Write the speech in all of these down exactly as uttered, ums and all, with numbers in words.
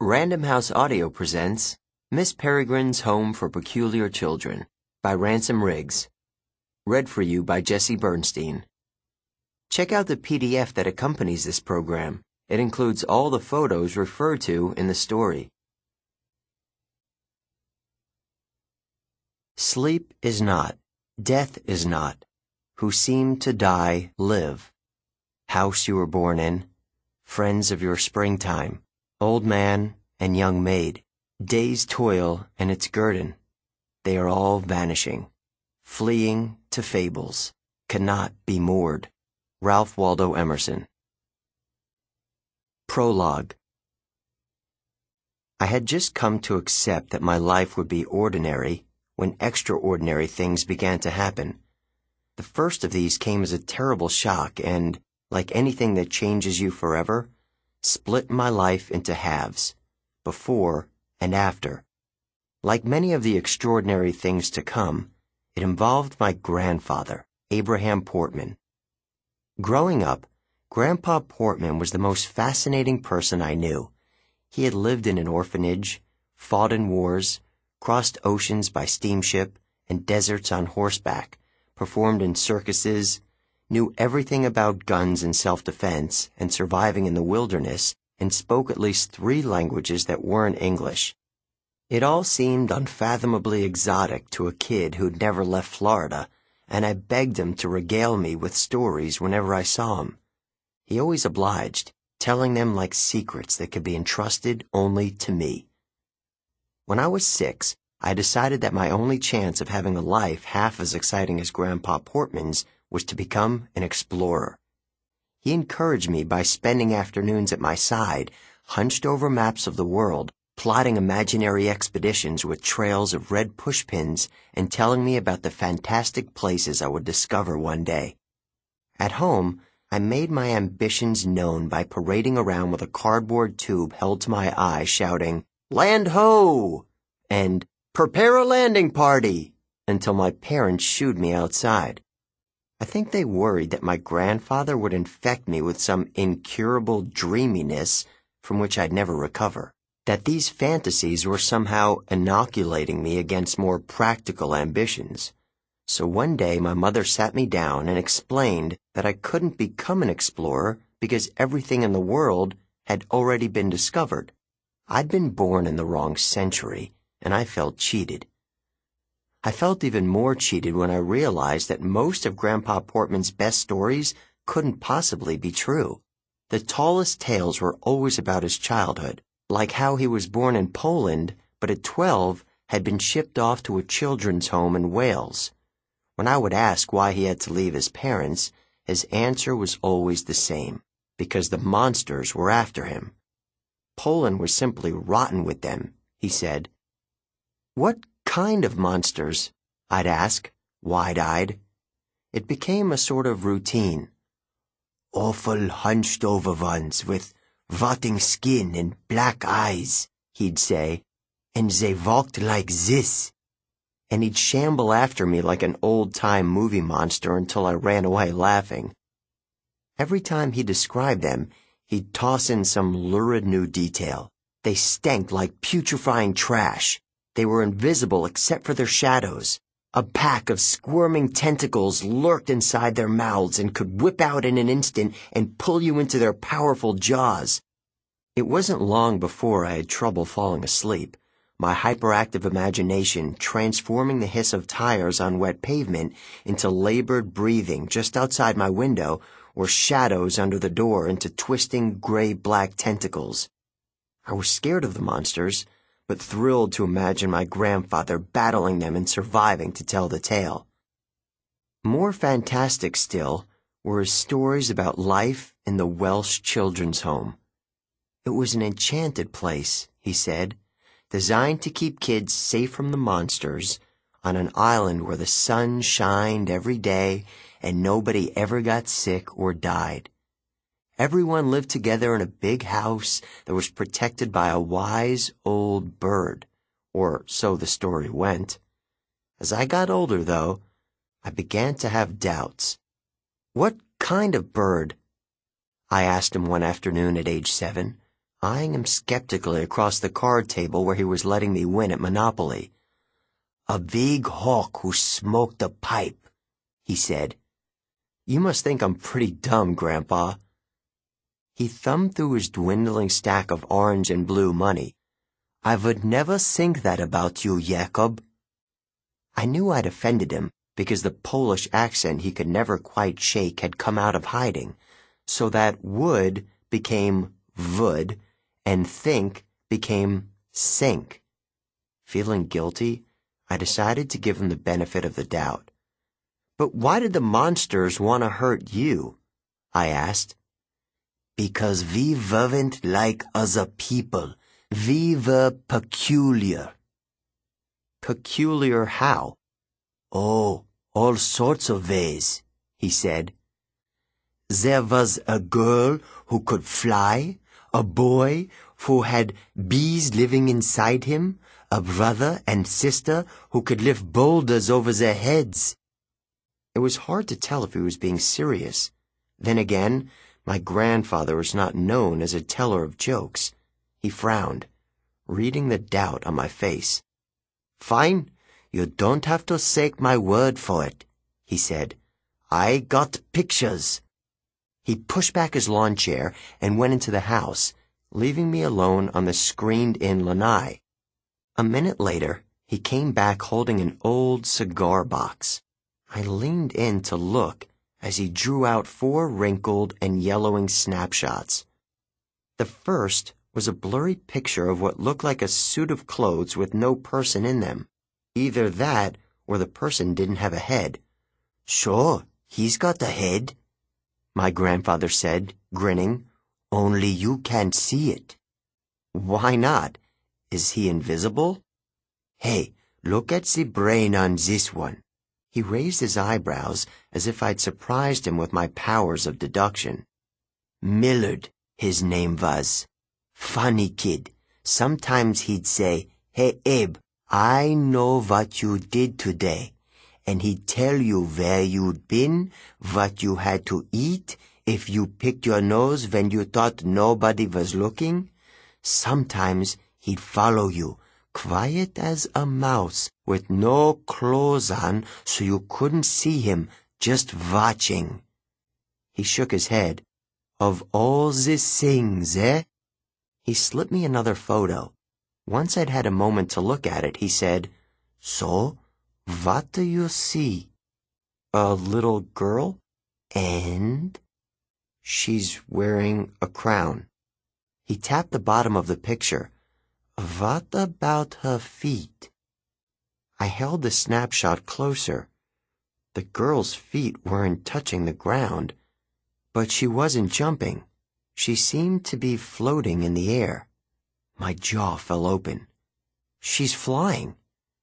Random House Audio presents Miss Peregrine's Home for Peculiar Children by Ransom Riggs. Read for you by Jesse Bernstein. Check out the P D F that accompanies this program. It includes all the photos referred to in the story. Sleep is not, death is not, who seem to die live. House you were born in, friends of your springtime, old man and young maid, day's toil and its guerdon, they are all vanishing, fleeing to fables, cannot be moored. Ralph Waldo Emerson. Prologue. I had just come to accept that my life would be ordinary when extraordinary things began to happen. The first of these came as a terrible shock and, like anything that changes you forever, split my life into halves, before and after. Like many of the extraordinary things to come, it involved my grandfather, Abraham Portman. Growing up, Grandpa Portman was the most fascinating person I knew. He had lived in an orphanage, fought in wars, crossed oceans by steamship and deserts on horseback, performed in circuses, knew everything about guns and self-defense and surviving in the wilderness, and spoke at least three languages that weren't English. It all seemed unfathomably exotic to a kid who'd never left Florida, and I begged him to regale me with stories whenever I saw him. He always obliged, telling them like secrets that could be entrusted only to me. When I was six, I decided that my only chance of having a life half as exciting as Grandpa Portman's was to become an explorer. He encouraged me by spending afternoons at my side, hunched over maps of the world, plotting imaginary expeditions with trails of red pushpins and telling me about the fantastic places I would discover one day. At home, I made my ambitions known by parading around with a cardboard tube held to my eye shouting, "Land ho!" and "Prepare a landing party!" until my parents shooed me outside. I think they worried that my grandfather would infect me with some incurable dreaminess from which I'd never recover, that these fantasies were somehow inoculating me against more practical ambitions. So one day my mother sat me down and explained that I couldn't become an explorer because everything in the world had already been discovered. I'd been born in the wrong century, and I felt cheated. I felt even more cheated when I realized that most of Grandpa Portman's best stories couldn't possibly be true. The tallest tales were always about his childhood, like how he was born in Poland, but at twelve had been shipped off to a children's home in Wales. When I would ask why he had to leave his parents, his answer was always the same, because the monsters were after him. Poland was simply rotten with them, he said. What kind of monsters? I'd ask, wide-eyed. It became a sort of routine. Awful hunched-over ones with rotting skin and black eyes, he'd say, and they walked like this. And he'd shamble after me like an old-time movie monster until I ran away laughing. Every time he described them, he'd toss in some lurid new detail. They stank like putrefying trash. They were invisible except for their shadows. A pack of squirming tentacles lurked inside their mouths and could whip out in an instant and pull you into their powerful jaws. It wasn't long before I had trouble falling asleep, my hyperactive imagination transforming the hiss of tires on wet pavement into labored breathing just outside my window or shadows under the door into twisting gray-black tentacles. I was scared of the monsters, but thrilled to imagine my grandfather battling them and surviving to tell the tale. More fantastic still were his stories about life in the Welsh Children's Home. It was an enchanted place, he said, designed to keep kids safe from the monsters, on an island where the sun shined every day and nobody ever got sick or died. Everyone lived together in a big house that was protected by a wise old bird, or so the story went. As I got older, though, I began to have doubts. What kind of bird? I asked him one afternoon at age seven. eyeing him skeptically across the card table where he was letting me win at Monopoly. "A big hawk who smoked a pipe," he said. "You must think I'm pretty dumb, Grandpa." He thumbed through his dwindling stack of orange and blue money. "I would never think that about you, Jacob." I knew I'd offended him because the Polish accent he could never quite shake had come out of hiding, so that would became would and think became sink. Feeling guilty, I decided to give him the benefit of the doubt. "But why did the monsters want to hurt you?" I asked. "Because we weren't like other people. We were peculiar." "Peculiar how?" "Oh, all sorts of ways," he said. "There was a girl who could fly, a boy who had bees living inside him, a brother and sister who could lift boulders over their heads." It was hard to tell if he was being serious. Then again, my grandfather was not known as a teller of jokes. He frowned, reading the doubt on my face. "Fine, you don't have to take my word for it," he said. "I got pictures." He pushed back his lawn chair and went into the house, leaving me alone on the screened-in lanai. A minute later, he came back holding an old cigar box. I leaned in to look as he drew out four wrinkled and yellowing snapshots. The first was a blurry picture of what looked like a suit of clothes with no person in them. Either that or the person didn't have a head. "Sure, he's got a head," my grandfather said, grinning. "Only you can't see it." "Why not? Is he invisible?" "Hey, look at the brain on this one." He raised his eyebrows as if I'd surprised him with my powers of deduction. "Millard, his name was. Funny kid. Sometimes he'd say, 'Hey, Abe, I know what you did today,' and he'd tell you where you'd been, what you had to eat, if you picked your nose when you thought nobody was looking. Sometimes he'd follow you, quiet as a mouse, with no clothes on so you couldn't see him, just watching." He shook his head. "Of all the things, eh?" He slipped me another photo. Once I'd had a moment to look at it, he said, "So, what do you see?" "A little girl." "And?" "She's wearing a crown." He tapped the bottom of the picture. "What about her feet?" I held the snapshot closer. The girl's feet weren't touching the ground, but she wasn't jumping. She seemed to be floating in the air. My jaw fell open. "She's flying."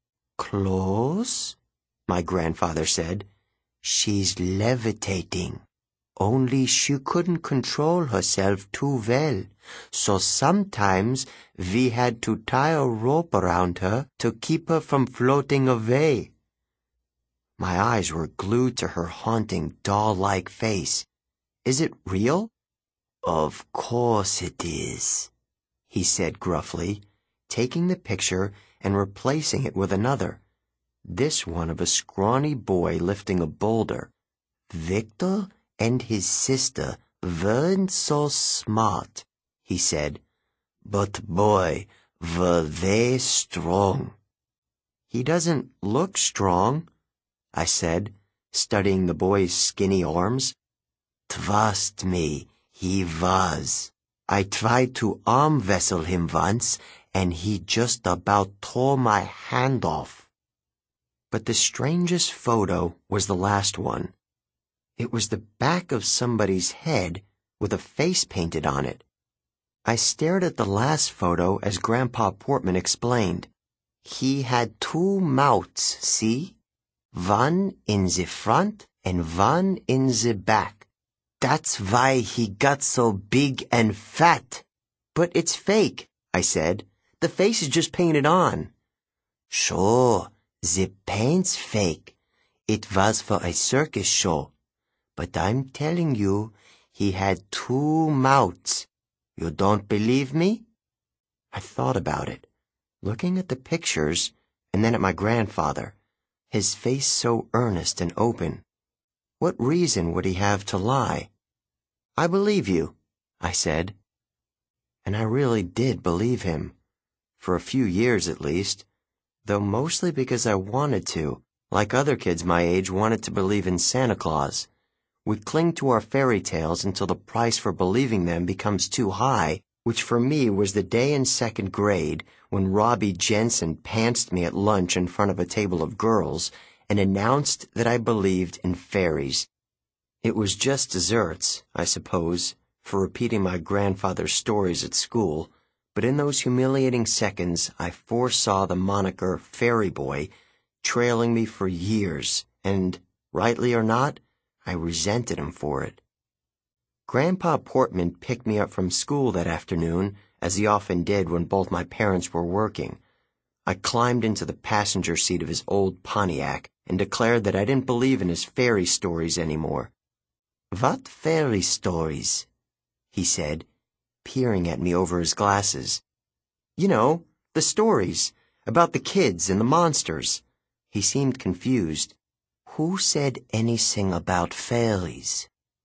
"Close," my grandfather said. "She's levitating. Only she couldn't control herself too well, so sometimes we had to tie a rope around her to keep her from floating away." My eyes were glued to her haunting, doll-like face. "Is it real?" "Of course it is," he said gruffly, taking the picture and replacing it with another, this one of a scrawny boy lifting a boulder. "Victor and his sister weren't so smart," he said, "but boy, were they strong." "He doesn't look strong," I said, studying the boy's skinny arms. "Trust me, he was. I tried to arm wrestle him once, and he just about tore my hand off." But the strangest photo was the last one. It was the back of somebody's head with a face painted on it. I stared at the last photo as Grandpa Portman explained. "He had two mouths, see? One in the front and one in the back. That's why he got so big and fat." "But it's fake," I said. "The face is just painted on." "Sure, the paint's fake. It was for a circus show. But I'm telling you, he had two mouths. You don't believe me? I thought about it, looking at the pictures and then at my grandfather, his face so earnest and open. What reason would he have to lie? I believe you, I said. And I really did believe him, for a few years at least, though mostly because I wanted to, like other kids my age wanted to believe in Santa Claus. We cling to our fairy tales until the price for believing them becomes too high, which for me was the day in second grade when Robbie Jensen pantsed me at lunch in front of a table of girls and announced that I believed in fairies. It was just desserts, I suppose, for repeating my grandfather's stories at school, but in those humiliating seconds I foresaw the moniker Fairy Boy trailing me for years, and, rightly or not, I resented him for it. Grandpa Portman picked me up from school that afternoon, as he often did when both my parents were working. I climbed into the passenger seat of his old Pontiac and declared that I didn't believe in his fairy stories anymore. "What fairy stories?" he said, peering at me over his glasses. "You know, the stories, about the kids and the monsters." He seemed confused. "Who said anything about fairies?"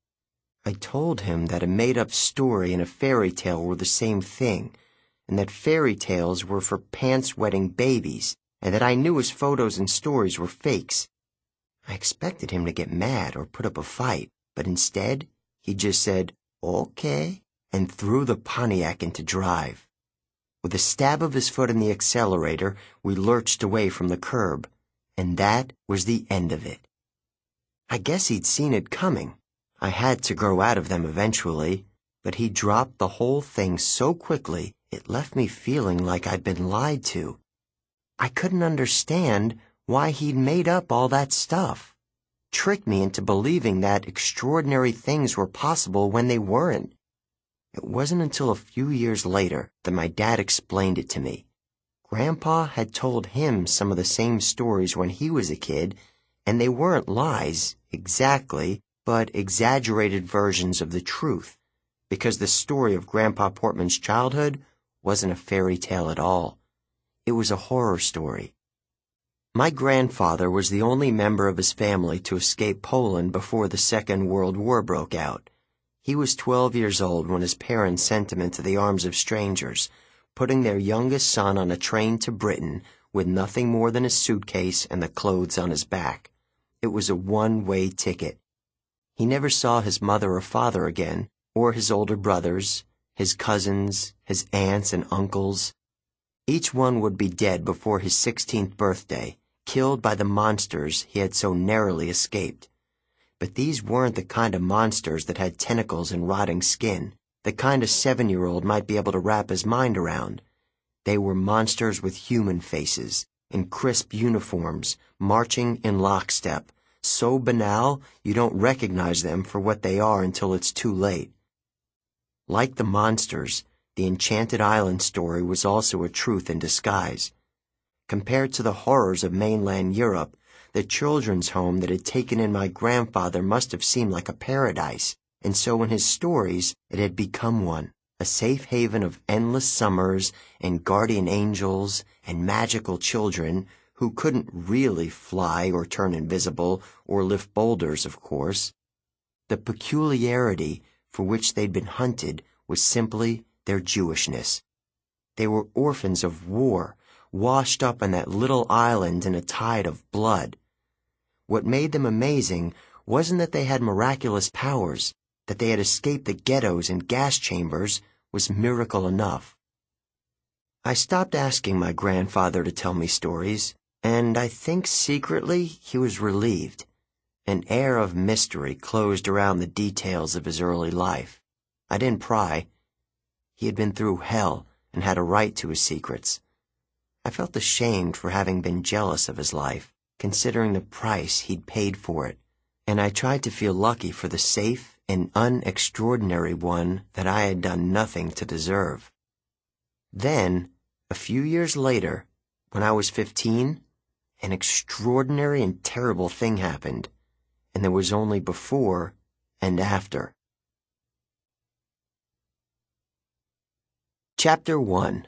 I told him that a made-up story and a fairy tale were the same thing, and that fairy tales were for pants-wetting babies, and that I knew his photos and stories were fakes. I expected him to get mad or put up a fight, but instead, he just said, "Okay," and threw the Pontiac into drive. With a stab of his foot in the accelerator, we lurched away from the curb, and that was the end of it. I guess he'd seen it coming. I had to grow out of them eventually, but he dropped the whole thing so quickly it left me feeling like I'd been lied to. I couldn't understand why he'd made up all that stuff, tricked me into believing that extraordinary things were possible when they weren't. It wasn't until a few years later that my dad explained it to me. Grandpa had told him some of the same stories when he was a kid, and they weren't lies, exactly, but exaggerated versions of the truth, because the story of Grandpa Portman's childhood wasn't a fairy tale at all. It was a horror story. My grandfather was the only member of his family to escape Poland before the Second World War broke out. He was twelve years old when his parents sent him into the arms of strangers, putting their youngest son on a train to Britain with nothing more than a suitcase and the clothes on his back. It was a one-way ticket. He never saw his mother or father again, or his older brothers, his cousins, his aunts and uncles. Each one would be dead before his sixteenth birthday, killed by the monsters he had so narrowly escaped. But these weren't the kind of monsters that had tentacles and rotting skin, the kind a seven-year-old might be able to wrap his mind around. They were monsters with human faces, in crisp uniforms, marching in lockstep, so banal you don't recognize them for what they are until it's too late. Like the monsters, the Enchanted Island story was also a truth in disguise. Compared to the horrors of mainland Europe, the children's home that had taken in my grandfather must have seemed like a paradise, and so in his stories it had become one, a safe haven of endless summers and guardian angels and magical children who couldn't really fly or turn invisible or lift boulders, of course. The peculiarity for which they'd been hunted was simply their Jewishness. They were orphans of war, washed up on that little island in a tide of blood. What made them amazing wasn't that they had miraculous powers. That they had escaped the ghettos and gas chambers was miracle enough. I stopped asking my grandfather to tell me stories, and I think secretly he was relieved. An air of mystery closed around the details of his early life. I didn't pry. He had been through hell and had a right to his secrets. I felt ashamed for having been jealous of his life, considering the price he'd paid for it, and I tried to feel lucky for the safe and unextraordinary one that I had done nothing to deserve. Then, a few years later, when I was fifteen, an extraordinary and terrible thing happened, and there was only before and after. Chapter one.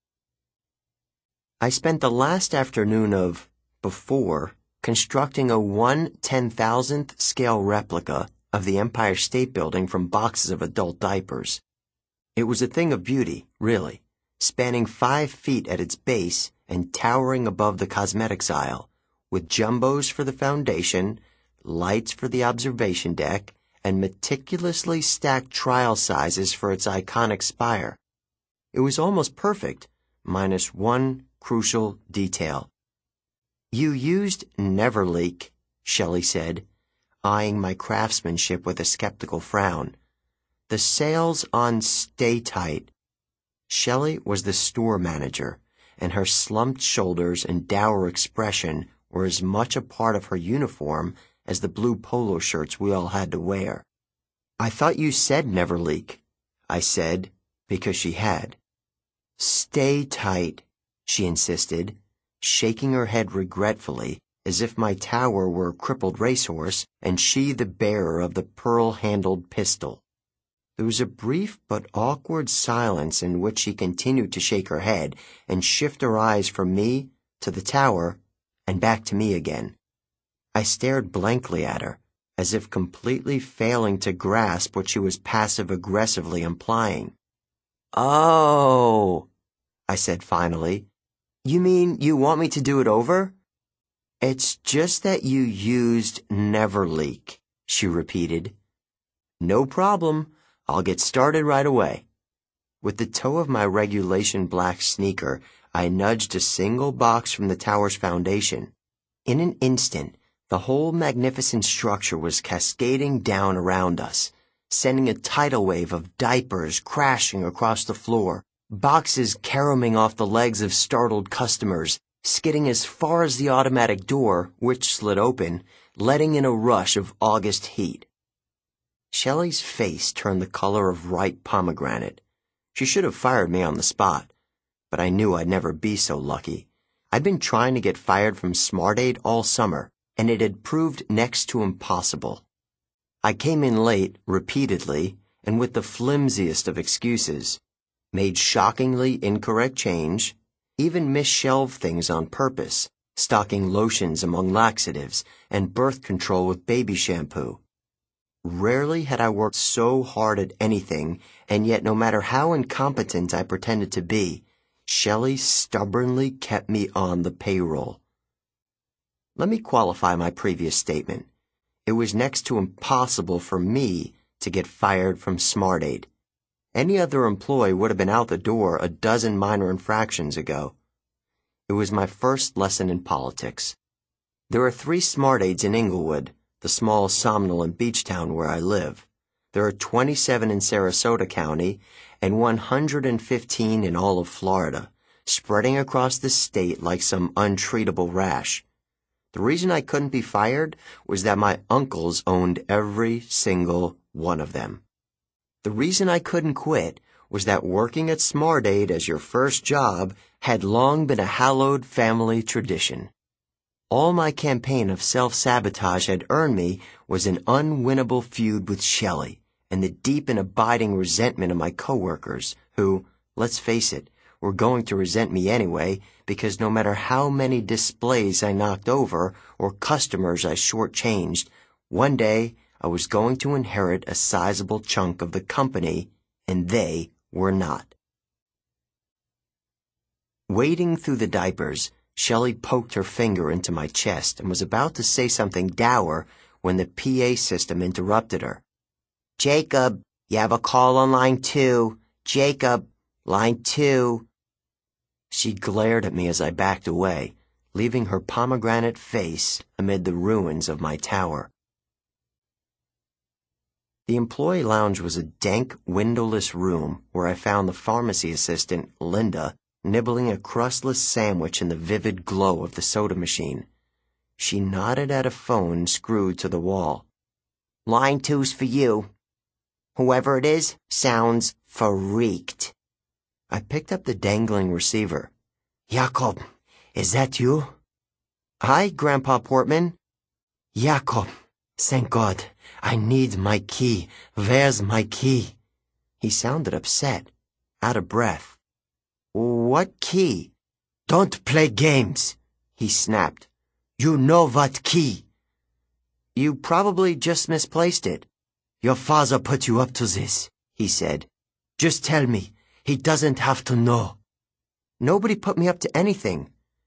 I spent the last afternoon of before constructing a one ten-thousandth scale replica of the Empire State Building from boxes of adult diapers. It was a thing of beauty, really, spanning five feet at its base and towering above the cosmetics aisle, with jumbos for the foundation, lights for the observation deck, and meticulously stacked trial sizes for its iconic spire. It was almost perfect, minus one crucial detail. "You used Neverleak," Shelley said, eyeing my craftsmanship with a skeptical frown. "The sales on Stay Tight." Shelley was the store manager, and her slumped shoulders and dour expression were as much a part of her uniform as the blue polo shirts we all had to wear. "I thought you said Neverleak," I said, because she had. "Stay Tight," she insisted, shaking her head regretfully, as if my tower were a crippled racehorse and she the bearer of the pearl-handled pistol. There was a brief but awkward silence in which she continued to shake her head and shift her eyes from me to the tower and back to me again. I stared blankly at her, as if completely failing to grasp what she was passive-aggressively implying. "Oh," I said finally. "You mean you want me to do it over?" "It's just that you used Neverleak," she repeated. "No problem. I'll get started right away." With the toe of my regulation black sneaker, I nudged a single box from the tower's foundation. In an instant, the whole magnificent structure was cascading down around us, sending a tidal wave of diapers crashing across the floor, boxes caroming off the legs of startled customers, skidding as far as the automatic door, which slid open, letting in a rush of August heat. Shelley's face turned the color of ripe pomegranate. She should have fired me on the spot, but I knew I'd never be so lucky. I'd been trying to get fired from SmartAid all summer, and it had proved next to impossible. I came in late, repeatedly, and with the flimsiest of excuses, made shockingly incorrect change, even misshelved things on purpose, stocking lotions among laxatives and birth control with baby shampoo. Rarely had I worked so hard at anything, and yet no matter how incompetent I pretended to be, Shelley stubbornly kept me on the payroll. Let me qualify my previous statement. It was next to impossible for me to get fired from SmartAid. Any other employee would have been out the door a dozen minor infractions ago. It was my first lesson in politics. There are three SmartAids in Inglewood, the small somnolent beach town where I live. There are twenty-seven in Sarasota County and one hundred fifteen in all of Florida, spreading across the state like some untreatable rash. The reason I couldn't be fired was that my uncles owned every single one of them. The reason I couldn't quit was that working at SmartAid as your first job had long been a hallowed family tradition. All my campaign of self-sabotage had earned me was an unwinnable feud with Shelley and the deep and abiding resentment of my coworkers, who, let's face it, were going to resent me anyway because no matter how many displays I knocked over or customers I shortchanged, one day I was going to inherit a sizable chunk of the company, and they were not. Wading through the diapers, Shelley poked her finger into my chest and was about to say something dour when the P A system interrupted her. "Jacob, you have a call on line two. Jacob, line two." She glared at me as I backed away, leaving her pomegranate face amid the ruins of my tower. The employee lounge was a dank, windowless room where I found the pharmacy assistant, Linda, nibbling a crustless sandwich in the vivid glow of the soda machine. She nodded at a phone screwed to the wall. "Line two's for you. Whoever it is sounds freaked." I picked up the dangling receiver. "Jacob, is that you?" "Hi, Grandpa Portman." "Jacob, thank God. I need my key. Where's my key?" He sounded upset, out of breath. What key? Don't play games, he snapped. You know what key? You probably just misplaced it. Your father put you up to this, he said. Just tell me. He doesn't have to know. Nobody put me up to anything.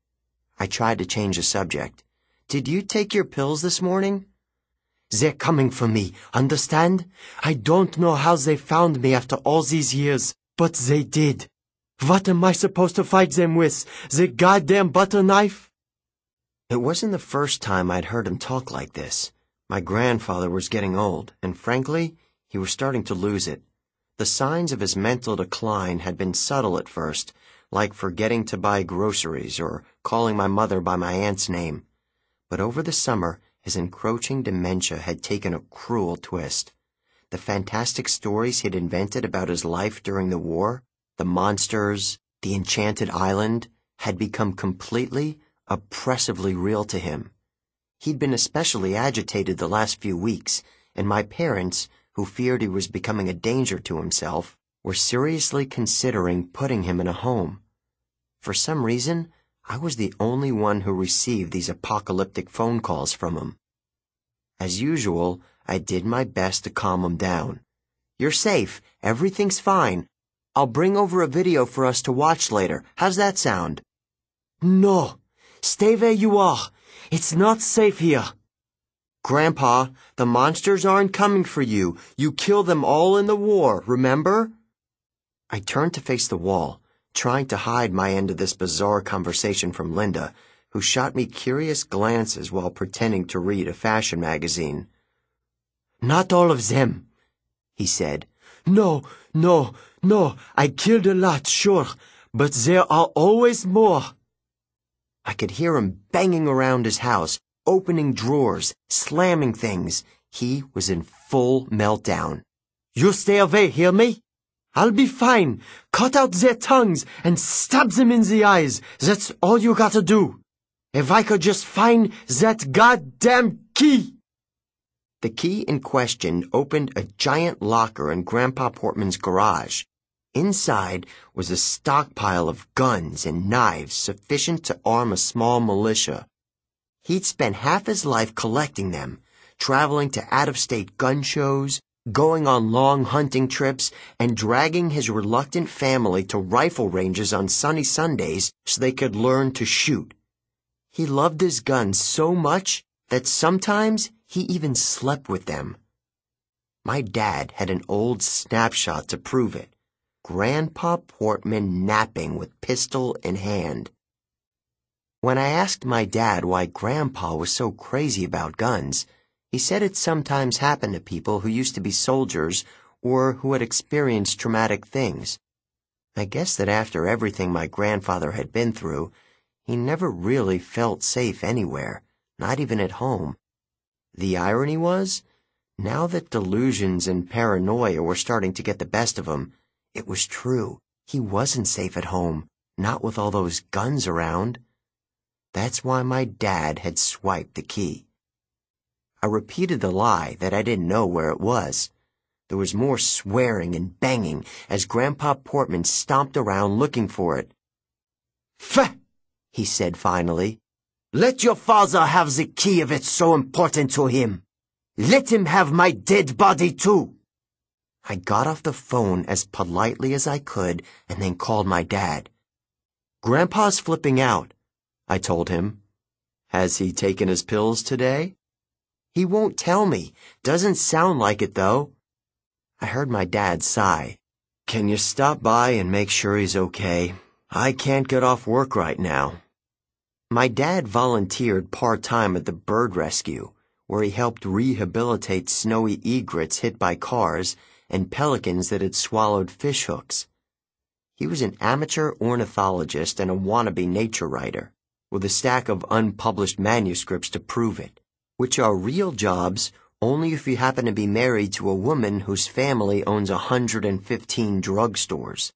I tried to change the subject. Did you take your pills this morning? They're coming for me, understand? I don't know how they found me after all these years, but they did. What am I supposed to fight them with? The goddamn butter knife? It wasn't the first time I'd heard him talk like this. My grandfather was getting old, and frankly, he was starting to lose it. The signs of his mental decline had been subtle at first, like forgetting to buy groceries or calling my mother by my aunt's name. But over the summer, his encroaching dementia had taken a cruel twist. The fantastic stories he'd invented about his life during the war, the monsters, the enchanted island, had become completely, oppressively real to him. He'd been especially agitated the last few weeks, and my parents, who feared he was becoming a danger to himself, were seriously considering putting him in a home. For some reason, I was the only one who received these apocalyptic phone calls from him. As usual, I did my best to calm him down. You're safe. Everything's fine. I'll bring over a video for us to watch later. How's that sound? No. Stay where you are. It's not safe here. Grandpa, the monsters aren't coming for you. You killed them all in the war, remember? I turned to face the wall, trying to hide my end of this bizarre conversation from Linda, who shot me curious glances while pretending to read a fashion magazine. Not all of them, he said. No, no, no, I killed a lot, sure, but there are always more. I could hear him banging around his house, opening drawers, slamming things. He was in full meltdown. You stay away, hear me? I'll be fine. Cut out their tongues and stab them in the eyes. That's all you gotta do. If I could just find that goddamn key. The key in question opened a giant locker in Grandpa Portman's garage. Inside was a stockpile of guns and knives sufficient to arm a small militia. He'd spent half his life collecting them, traveling to out-of-state gun shows, going on long hunting trips, and dragging his reluctant family to rifle ranges on sunny Sundays so they could learn to shoot. He loved his guns so much that sometimes he even slept with them. My dad had an old snapshot to prove it. Grandpa Portman napping with pistol in hand. When I asked my dad why Grandpa was so crazy about guns, he said it sometimes happened to people who used to be soldiers or who had experienced traumatic things. I guess that after everything my grandfather had been through, he never really felt safe anywhere, not even at home. The irony was, now that delusions and paranoia were starting to get the best of him, it was true. He wasn't safe at home, not with all those guns around. That's why my dad had swiped the key. I repeated the lie that I didn't know where it was. There was more swearing and banging as Grandpa Portman stomped around looking for it. "Pfft!" he said finally. "Let your father have the key if it's so important to him. Let him have my dead body too." I got off the phone as politely as I could and then called my dad. "Grandpa's flipping out," I told him. "Has he taken his pills today?" "He won't tell me. Doesn't sound like it, though." I heard my dad sigh. "Can you stop by and make sure he's okay? I can't get off work right now." My dad volunteered part-time at the bird rescue, where he helped rehabilitate snowy egrets hit by cars and pelicans that had swallowed fishhooks. He was an amateur ornithologist and a wannabe nature writer, with a stack of unpublished manuscripts to prove it, which are real jobs only if you happen to be married to a woman whose family owns a hundred and fifteen drugstores.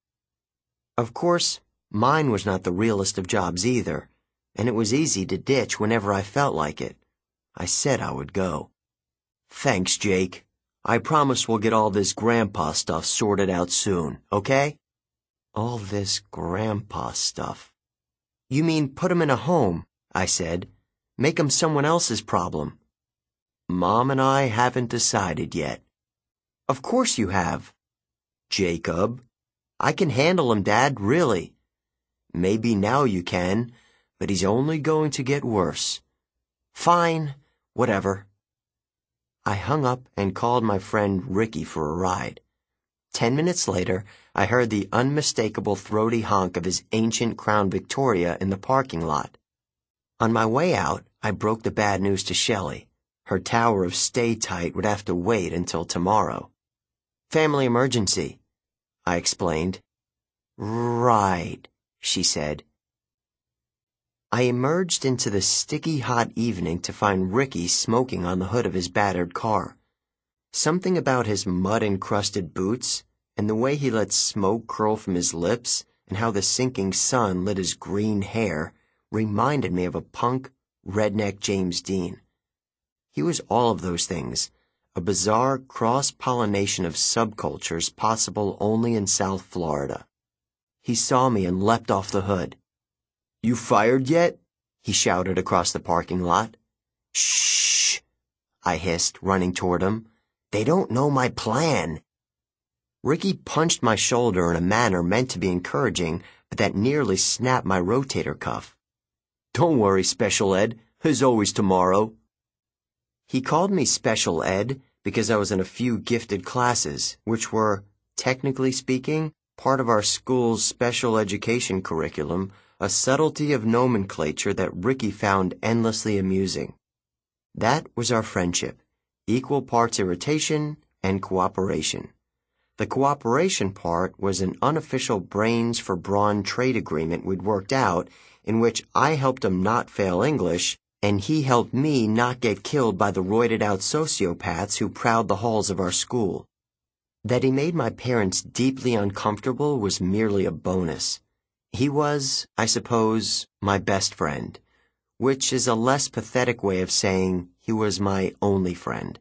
Of course, mine was not the realest of jobs either, and it was easy to ditch whenever I felt like it. I said I would go. "Thanks, Jake. I promise we'll get all this grandpa stuff sorted out soon, okay?" All this grandpa stuff. You mean put him in a home, I said. Make him someone else's problem. Mom and I haven't decided yet. Of course you have. Jacob. I can handle him, Dad, really. Maybe now you can, but he's only going to get worse. Fine, whatever. I hung up and called my friend Ricky for a ride. Ten minutes later, I heard the unmistakable throaty honk of his ancient Crown Victoria in the parking lot. On my way out, I broke the bad news to Shelley. Her tower of stay tight would have to wait until tomorrow. Family emergency, I explained. Right, she said. I emerged into the sticky hot evening to find Ricky smoking on the hood of his battered car. Something about his mud-encrusted boots and the way he let smoke curl from his lips and how the sinking sun lit his green hair reminded me of a punk, redneck James Dean. He was all of those things, a bizarre cross-pollination of subcultures possible only in South Florida. He saw me and leapt off the hood. You fired yet? He shouted across the parking lot. Shh, I hissed, running toward him. They don't know my plan. Ricky punched my shoulder in a manner meant to be encouraging, but that nearly snapped my rotator cuff. Don't worry, Special Ed. There's always tomorrow. He called me Special Ed because I was in a few gifted classes, which were, technically speaking, part of our school's special education curriculum, a subtlety of nomenclature that Ricky found endlessly amusing. That was our friendship, equal parts irritation and cooperation. The cooperation part was an unofficial brains for brawn trade agreement we'd worked out in which I helped him not fail English and he helped me not get killed by the roided-out sociopaths who prowled the halls of our school. That he made my parents deeply uncomfortable was merely a bonus. He was, I suppose, my best friend, which is a less pathetic way of saying he was my only friend.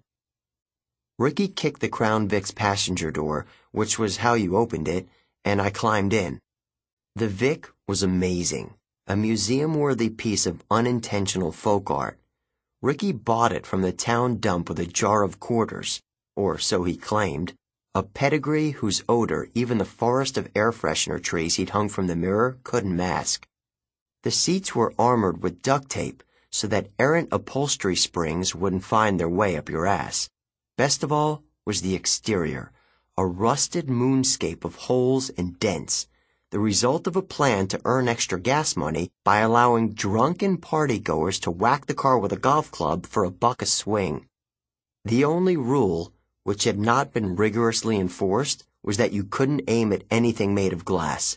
Ricky kicked the Crown Vic's passenger door, which was how you opened it, and I climbed in. The Vic was amazing, a museum-worthy piece of unintentional folk art. Ricky bought it from the town dump with a jar of quarters, or so he claimed, a pedigree whose odor even the forest of air freshener trees he'd hung from the mirror couldn't mask. The seats were armored with duct tape so that errant upholstery springs wouldn't find their way up your ass. Best of all was the exterior, a rusted moonscape of holes and dents, the result of a plan to earn extra gas money by allowing drunken partygoers to whack the car with a golf club for a buck a swing. The only rule, which had not been rigorously enforced, was that you couldn't aim at anything made of glass.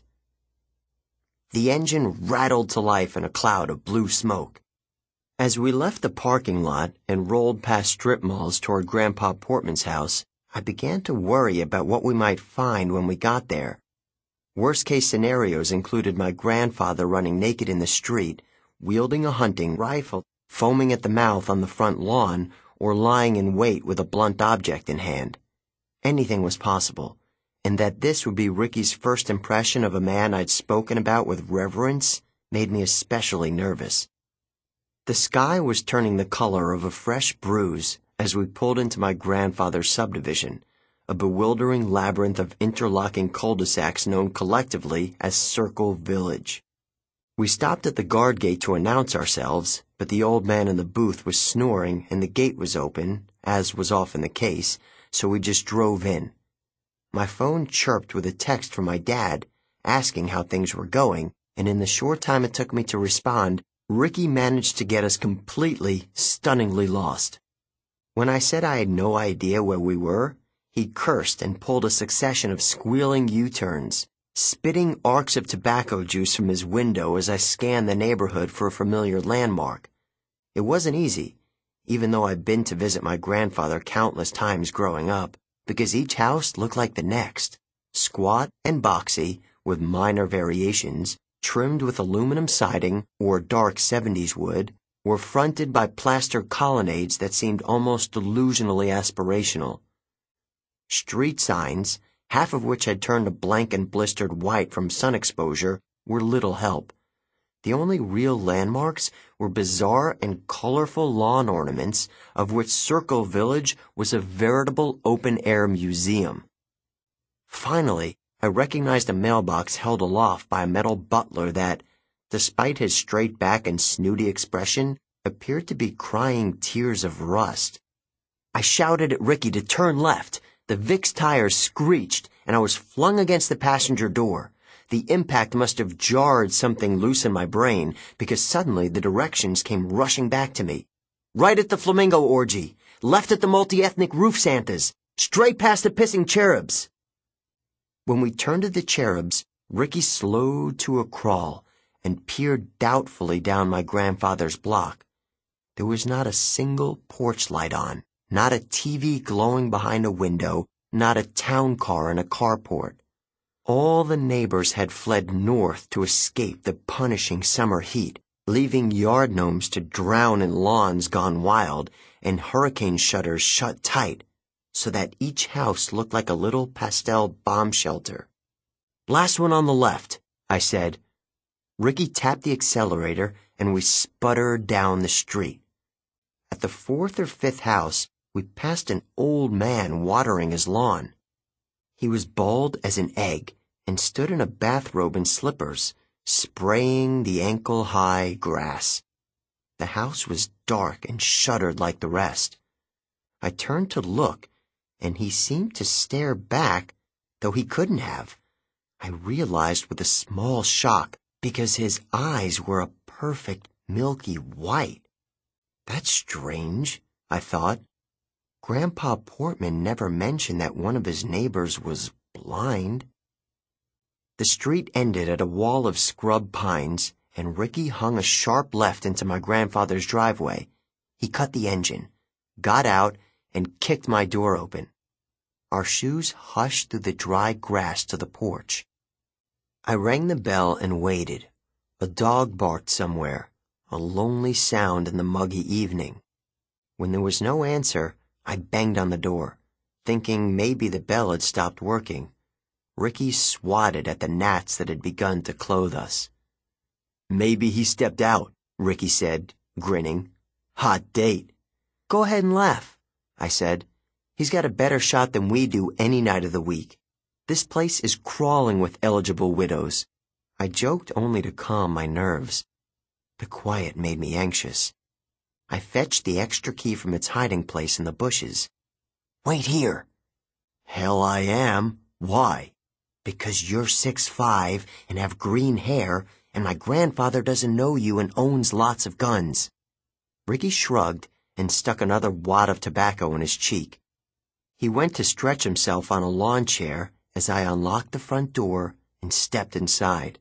The engine rattled to life in a cloud of blue smoke. As we left the parking lot and rolled past strip malls toward Grandpa Portman's house, I began to worry about what we might find when we got there. Worst-case scenarios included my grandfather running naked in the street, wielding a hunting rifle, foaming at the mouth on the front lawn, or lying in wait with a blunt object in hand. Anything was possible, and that this would be Ricky's first impression of a man I'd spoken about with reverence made me especially nervous. The sky was turning the color of a fresh bruise as we pulled into my grandfather's subdivision, a bewildering labyrinth of interlocking cul-de-sacs known collectively as Circle Village. We stopped at the guard gate to announce ourselves, but the old man in the booth was snoring and the gate was open, as was often the case, so we just drove in. My phone chirped with a text from my dad, asking how things were going, and in the short time it took me to respond, Ricky managed to get us completely, stunningly lost. When I said I had no idea where we were, he cursed and pulled a succession of squealing U-turns, spitting arcs of tobacco juice from his window as I scanned the neighborhood for a familiar landmark. It wasn't easy, even though I'd been to visit my grandfather countless times growing up, because each house looked like the next, squat and boxy, with minor variations, trimmed with aluminum siding or dark seventies wood, were fronted by plaster colonnades that seemed almost delusionally aspirational. Street signs, half of which had turned a blank and blistered white from sun exposure, were little help. The only real landmarks were bizarre and colorful lawn ornaments, of which Circle Village was a veritable open-air museum. Finally, I recognized a mailbox held aloft by a metal butler that, despite his straight back and snooty expression, appeared to be crying tears of rust. I shouted at Ricky to turn left. The Vicks tires screeched, and I was flung against the passenger door. The impact must have jarred something loose in my brain, because suddenly the directions came rushing back to me. Right at the Flamingo Orgy, left at the multi-ethnic Roof Santas, straight past the Pissing Cherubs. When we turned to the Cherubs, Ricky slowed to a crawl and peered doubtfully down my grandfather's block. There was not a single porch light on, not a T V glowing behind a window, not a town car in a carport. All the neighbors had fled north to escape the punishing summer heat, leaving yard gnomes to drown in lawns gone wild and hurricane shutters shut tight, so that each house looked like a little pastel bomb shelter. Last one on the left, I said. Ricky tapped the accelerator and we sputtered down the street. At the fourth or fifth house, we passed an old man watering his lawn. He was bald as an egg and stood in a bathrobe and slippers, spraying the ankle-high grass. The house was dark and shuttered like the rest. I turned to look, and he seemed to stare back, though he couldn't have. I realized with a small shock, because his eyes were a perfect milky white. That's strange, I thought. Grandpa Portman never mentioned that one of his neighbors was blind. The street ended at a wall of scrub pines, and Ricky hung a sharp left into my grandfather's driveway. He cut the engine, got out, and kicked my door open. Our shoes hushed through the dry grass to the porch. I rang the bell and waited. A dog barked somewhere, a lonely sound in the muggy evening. When there was no answer, I banged on the door, thinking maybe the bell had stopped working. Ricky swatted at the gnats that had begun to clothe us. Maybe he stepped out, Ricky said, grinning. Hot date. Go ahead and laugh, I said. He's got a better shot than we do any night of the week. This place is crawling with eligible widows. I joked only to calm my nerves. The quiet made me anxious. I fetched the extra key from its hiding place in the bushes. Wait here. Hell I am. Why? Because you're six five and have green hair, and my grandfather doesn't know you and owns lots of guns. Ricky shrugged and stuck another wad of tobacco in his cheek. He went to stretch himself on a lawn chair as I unlocked the front door and stepped inside.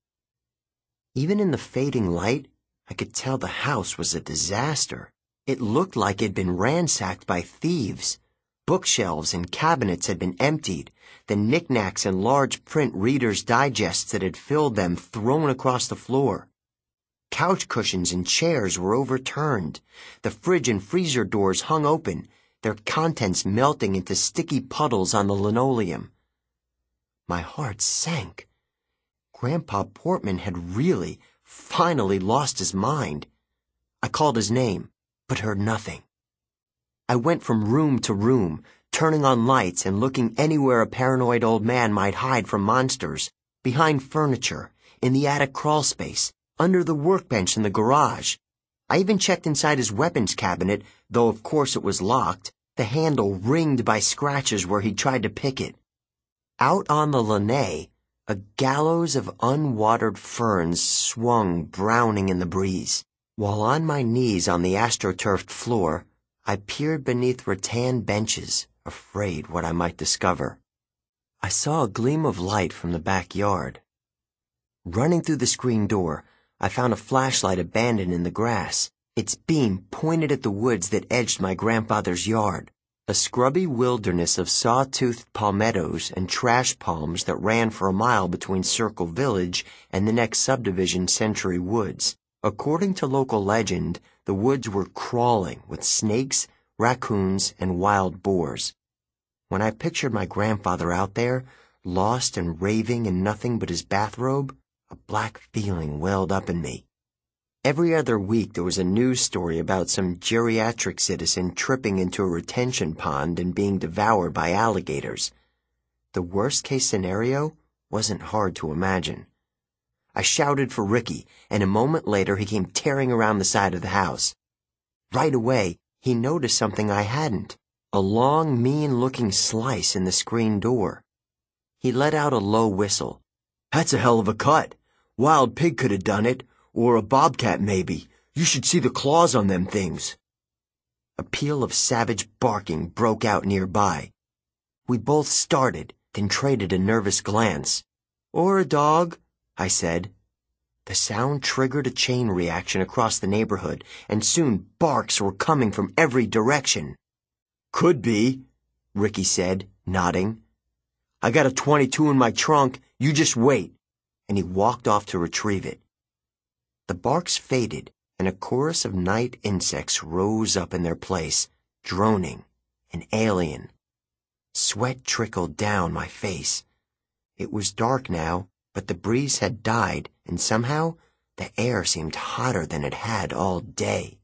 Even in the fading light, I could tell the house was a disaster. It looked like it'd been ransacked by thieves. Bookshelves and cabinets had been emptied, the knickknacks and large print Reader's Digests that had filled them thrown across the floor. Couch cushions and chairs were overturned. The fridge and freezer doors hung open, their contents melting into sticky puddles on the linoleum. My heart sank. Grandpa Portman had really, finally lost his mind. I called his name, but heard nothing. I went from room to room, turning on lights and looking anywhere a paranoid old man might hide from monsters, behind furniture, in the attic crawl space, under the workbench in the garage. I even checked inside his weapons cabinet, though of course it was locked, the handle ringed by scratches where he tried to pick it. Out on the lanai, a gallows of unwatered ferns swung browning in the breeze, while on my knees on the astroturfed floor, I peered beneath rattan benches, afraid what I might discover. I saw a gleam of light from the backyard. Running through the screen door, I found a flashlight abandoned in the grass, its beam pointed at the woods that edged my grandfather's yard, a scrubby wilderness of saw-toothed palmettos and trash palms that ran for a mile between Circle Village and the next subdivision, Century Woods. According to local legend, the woods were crawling with snakes, raccoons, and wild boars. When I pictured my grandfather out there, lost and raving in nothing but his bathrobe, a black feeling welled up in me. Every other week there was a news story about some geriatric citizen tripping into a retention pond and being devoured by alligators. The worst-case scenario wasn't hard to imagine. I shouted for Ricky, and a moment later he came tearing around the side of the house. Right away, he noticed something I hadn't, a long, mean-looking slice in the screen door. He let out a low whistle. "That's a hell of a cut. Wild pig could have done it, or a bobcat maybe. You should see the claws on them things." A peal of savage barking broke out nearby. We both started, then traded a nervous glance. "Or a dog," I said. The sound triggered a chain reaction across the neighborhood, and soon barks were coming from every direction. "Could be," Ricky said, nodding. "I got a twenty-two in my trunk. You just wait." And he walked off to retrieve it. The barks faded, and a chorus of night insects rose up in their place, droning and alien. Sweat trickled down my face. It was dark now, but the breeze had died, and somehow the air seemed hotter than it had all day.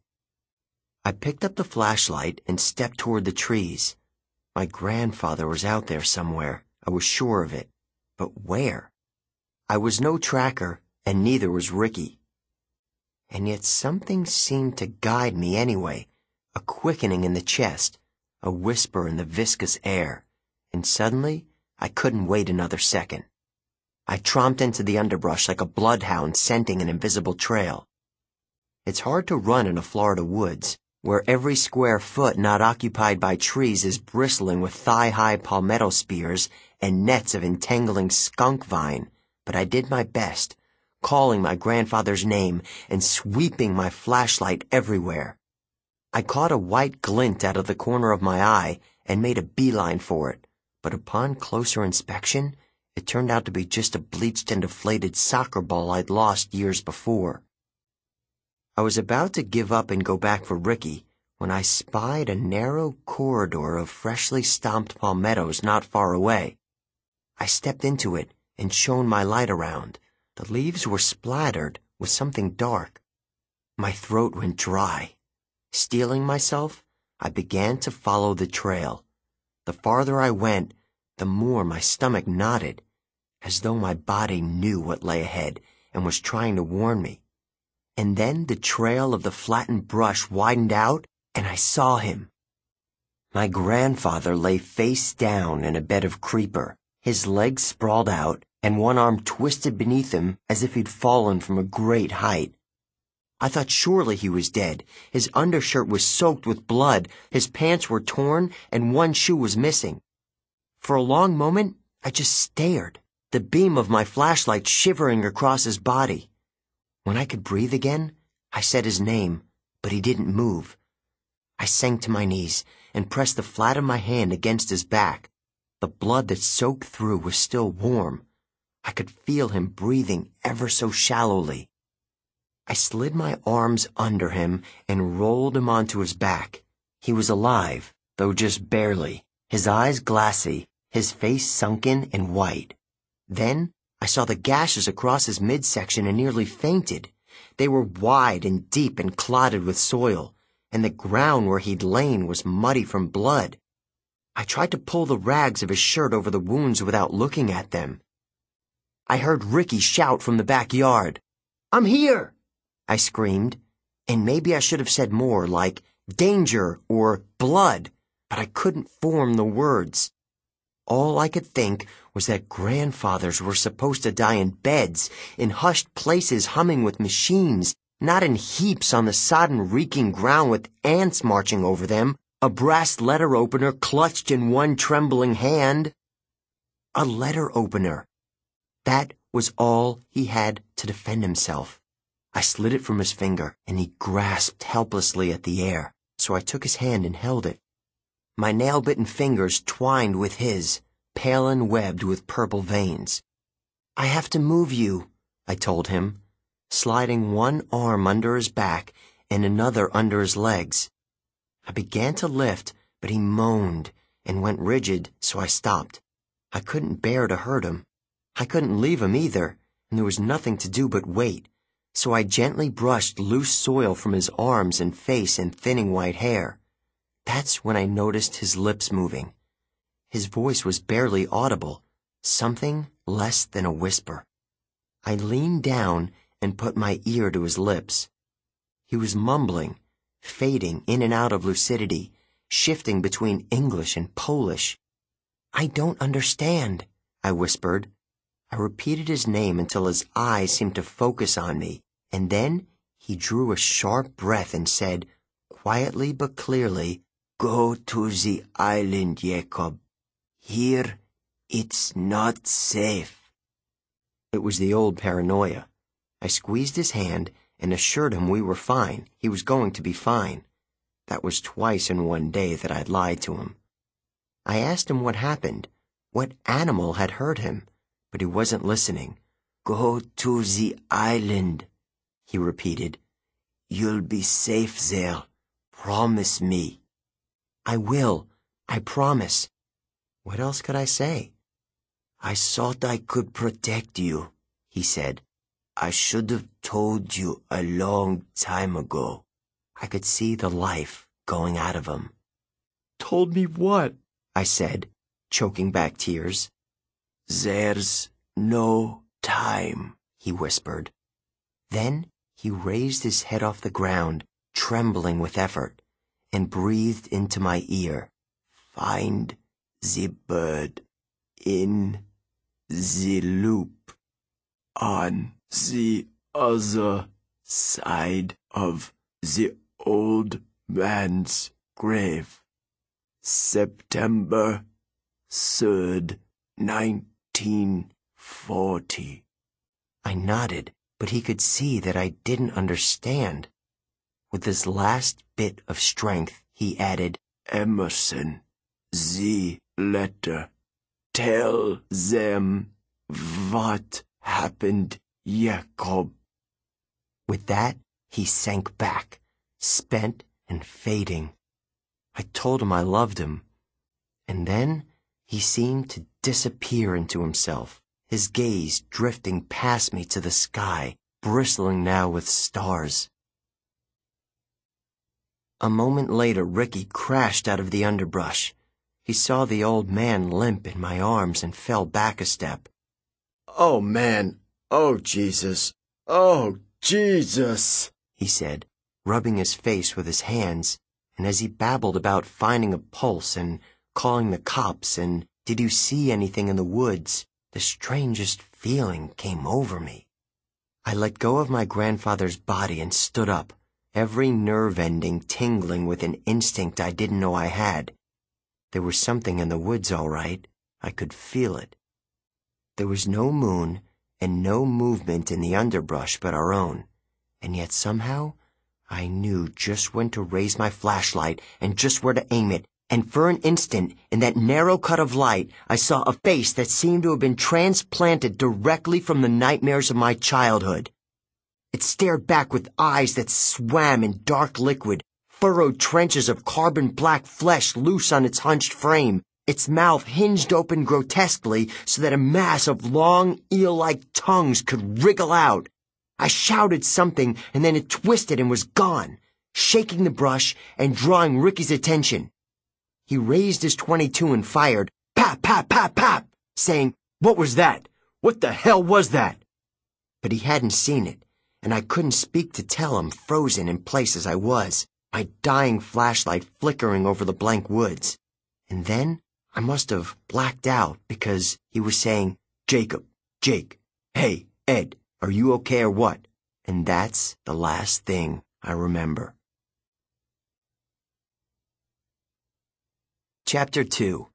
I picked up the flashlight and stepped toward the trees. My grandfather was out there somewhere, I was sure of it. But where? I was no tracker, and neither was Ricky. And yet something seemed to guide me anyway, a quickening in the chest, a whisper in the viscous air, and suddenly I couldn't wait another second. I tromped into the underbrush like a bloodhound scenting an invisible trail. It's hard to run in a Florida woods, where every square foot not occupied by trees is bristling with thigh-high palmetto spears and nets of entangling skunk vine, but I did my best, calling my grandfather's name and sweeping my flashlight everywhere. I caught a white glint out of the corner of my eye and made a beeline for it, but upon closer inspection, it turned out to be just a bleached and deflated soccer ball I'd lost years before. I was about to give up and go back for Ricky when I spied a narrow corridor of freshly stomped palmettos not far away. I stepped into it and shone my light around. The leaves were splattered with something dark. My throat went dry. Steeling myself, I began to follow the trail. The farther I went, the more my stomach knotted, as though my body knew what lay ahead and was trying to warn me. And then the trail of the flattened brush widened out, and I saw him. My grandfather lay face down in a bed of creeper, his legs sprawled out, and one arm twisted beneath him as if he'd fallen from a great height. I thought surely he was dead. His undershirt was soaked with blood, his pants were torn, and one shoe was missing. For a long moment, I just stared, the beam of my flashlight shivering across his body. When I could breathe again, I said his name, but he didn't move. I sank to my knees and pressed the flat of my hand against his back. The blood that soaked through was still warm. I could feel him breathing ever so shallowly. I slid my arms under him and rolled him onto his back. He was alive, though just barely, his eyes glassy, his face sunken and white. Then I saw the gashes across his midsection and nearly fainted. They were wide and deep and clotted with soil, and the ground where he'd lain was muddy from blood. I tried to pull the rags of his shirt over the wounds without looking at them. I heard Ricky shout from the backyard. "I'm here!" I screamed, and maybe I should have said more, like danger or blood, but I couldn't form the words. All I could think was that grandfathers were supposed to die in beds, in hushed places humming with machines, not in heaps on the sodden, reeking ground with ants marching over them, a brass letter opener clutched in one trembling hand. A letter opener. That was all he had to defend himself. I slid it from his finger, and he grasped helplessly at the air, so I took his hand and held it. My nail-bitten fingers twined with his, pale and webbed with purple veins. "I have to move you," I told him, sliding one arm under his back and another under his legs. I began to lift, but he moaned, and went rigid, so I stopped. I couldn't bear to hurt him. I couldn't leave him either, and there was nothing to do but wait, so I gently brushed loose soil from his arms and face and thinning white hair. That's when I noticed his lips moving. His voice was barely audible, something less than a whisper. I leaned down and put my ear to his lips. He was mumbling, fading in and out of lucidity, shifting between English and Polish. "I don't understand," I whispered. I repeated his name until his eyes seemed to focus on me, and then he drew a sharp breath and said, quietly but clearly, "Go to the island, Jacob. Here, it's not safe." It was the old paranoia. I squeezed his hand and assured him we were fine. He was going to be fine. That was twice in one day that I'd lied to him. I asked him what happened, what animal had hurt him, but he wasn't listening. "Go to the island," he repeated. "You'll be safe there. Promise me." "I will. I promise." What else could I say? "I thought I could protect you," he said. "I should have told you a long time ago." I could see the life going out of him. "Told me what?" I said, choking back tears. "There's no time," he whispered. Then he raised his head off the ground, trembling with effort, and breathed into my ear. "Find the bird in the loop on the other side of the old man's grave. September third, nineteen forty. I nodded, but he could see that I didn't understand. With his last bit of strength, he added, "Emerson, the letter. Tell them what happened, Jacob." With that, he sank back, spent and fading. I told him I loved him, and then he seemed to disappear into himself, his gaze drifting past me to the sky, bristling now with stars. A moment later, Ricky crashed out of the underbrush. He saw the old man limp in my arms and fell back a step. "Oh, man! Oh, Jesus! Oh, Jesus!" he said, rubbing his face with his hands, and as he babbled about finding a pulse and calling the cops and did you see anything in the woods, the strangest feeling came over me. I let go of my grandfather's body and stood up, every nerve ending tingling with an instinct I didn't know I had. There was something in the woods, all right. I could feel it. There was no moon and no movement in the underbrush but our own, and yet somehow I knew just when to raise my flashlight and just where to aim it, and for an instant, in that narrow cut of light, I saw a face that seemed to have been transplanted directly from the nightmares of my childhood. It stared back with eyes that swam in dark liquid, furrowed trenches of carbon-black flesh loose on its hunched frame, its mouth hinged open grotesquely so that a mass of long, eel-like tongues could wriggle out. I shouted something, and then it twisted and was gone, shaking the brush and drawing Ricky's attention. He raised his twenty-two and fired, "Pap, pap, pap, pap," saying, "What was that? What the hell was that?" But he hadn't seen it, and I couldn't speak to tell him, frozen in place as I was, my dying flashlight flickering over the blank woods. And then I must have blacked out because he was saying, "Jacob, Jake, hey, Ed, are you okay or what?" And that's the last thing I remember. Chapter two.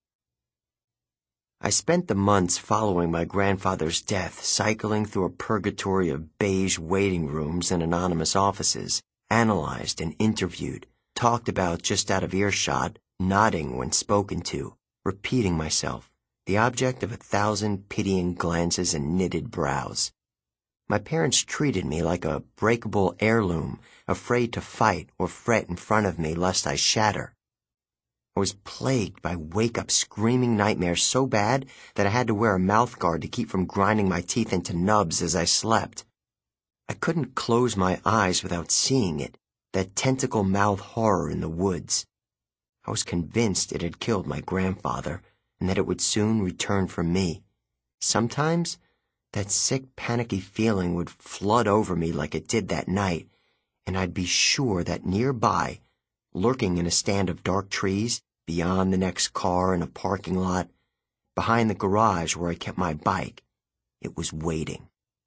I spent the months following my grandfather's death cycling through a purgatory of beige waiting rooms and anonymous offices, analyzed and interviewed, talked about just out of earshot, nodding when spoken to, repeating myself, the object of a thousand pitying glances and knitted brows. My parents treated me like a breakable heirloom, afraid to fight or fret in front of me lest I shatter. I was plagued by wake-up screaming nightmares so bad that I had to wear a mouthguard to keep from grinding my teeth into nubs as I slept. I couldn't close my eyes without seeing it, that tentacle mouth horror in the woods. I was convinced it had killed my grandfather, and that it would soon return for me. Sometimes, that sick, panicky feeling would flood over me like it did that night, and I'd be sure that nearby, lurking in a stand of dark trees, beyond the next car in a parking lot, behind the garage where I kept my bike, it was waiting.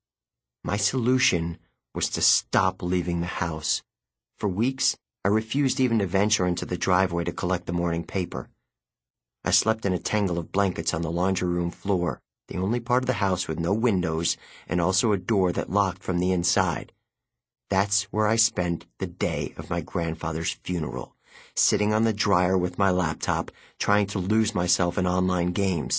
My solution was to stop leaving the house. For weeks, I refused even to venture into the driveway to collect the morning paper. I slept in a tangle of blankets on the laundry room floor, the only part of the house with no windows and also a door that locked from the inside. That's where I spent the day of my grandfather's funeral, sitting on the dryer with my laptop, trying to lose myself in online games.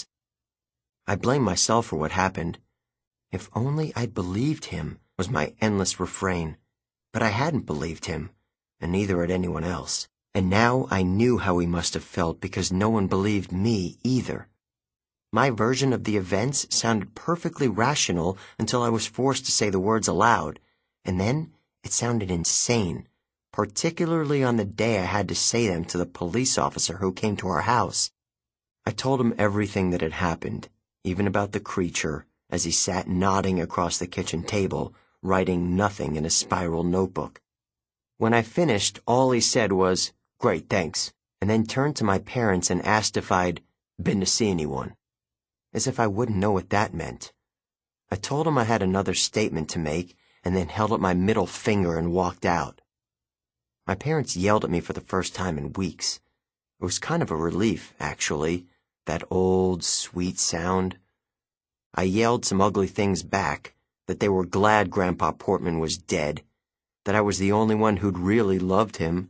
I blame myself for what happened. If only I'd believed him, was my endless refrain. But I hadn't believed him, and neither had anyone else. And now I knew how he must have felt because no one believed me either. My version of the events sounded perfectly rational until I was forced to say the words aloud, and then it sounded insane, particularly on the day I had to say them to the police officer who came to our house. I told him everything that had happened, even about the creature, as he sat nodding across the kitchen table, writing nothing in a spiral notebook. When I finished, all he said was, "Great, thanks," and then turned to my parents and asked if I'd been to see anyone. As if I wouldn't know what that meant. I told him I had another statement to make, and then held up my middle finger and walked out. My parents yelled at me for the first time in weeks. It was kind of a relief, actually, that old, sweet sound. I yelled some ugly things back, that they were glad Grandpa Portman was dead, that I was the only one who'd really loved him.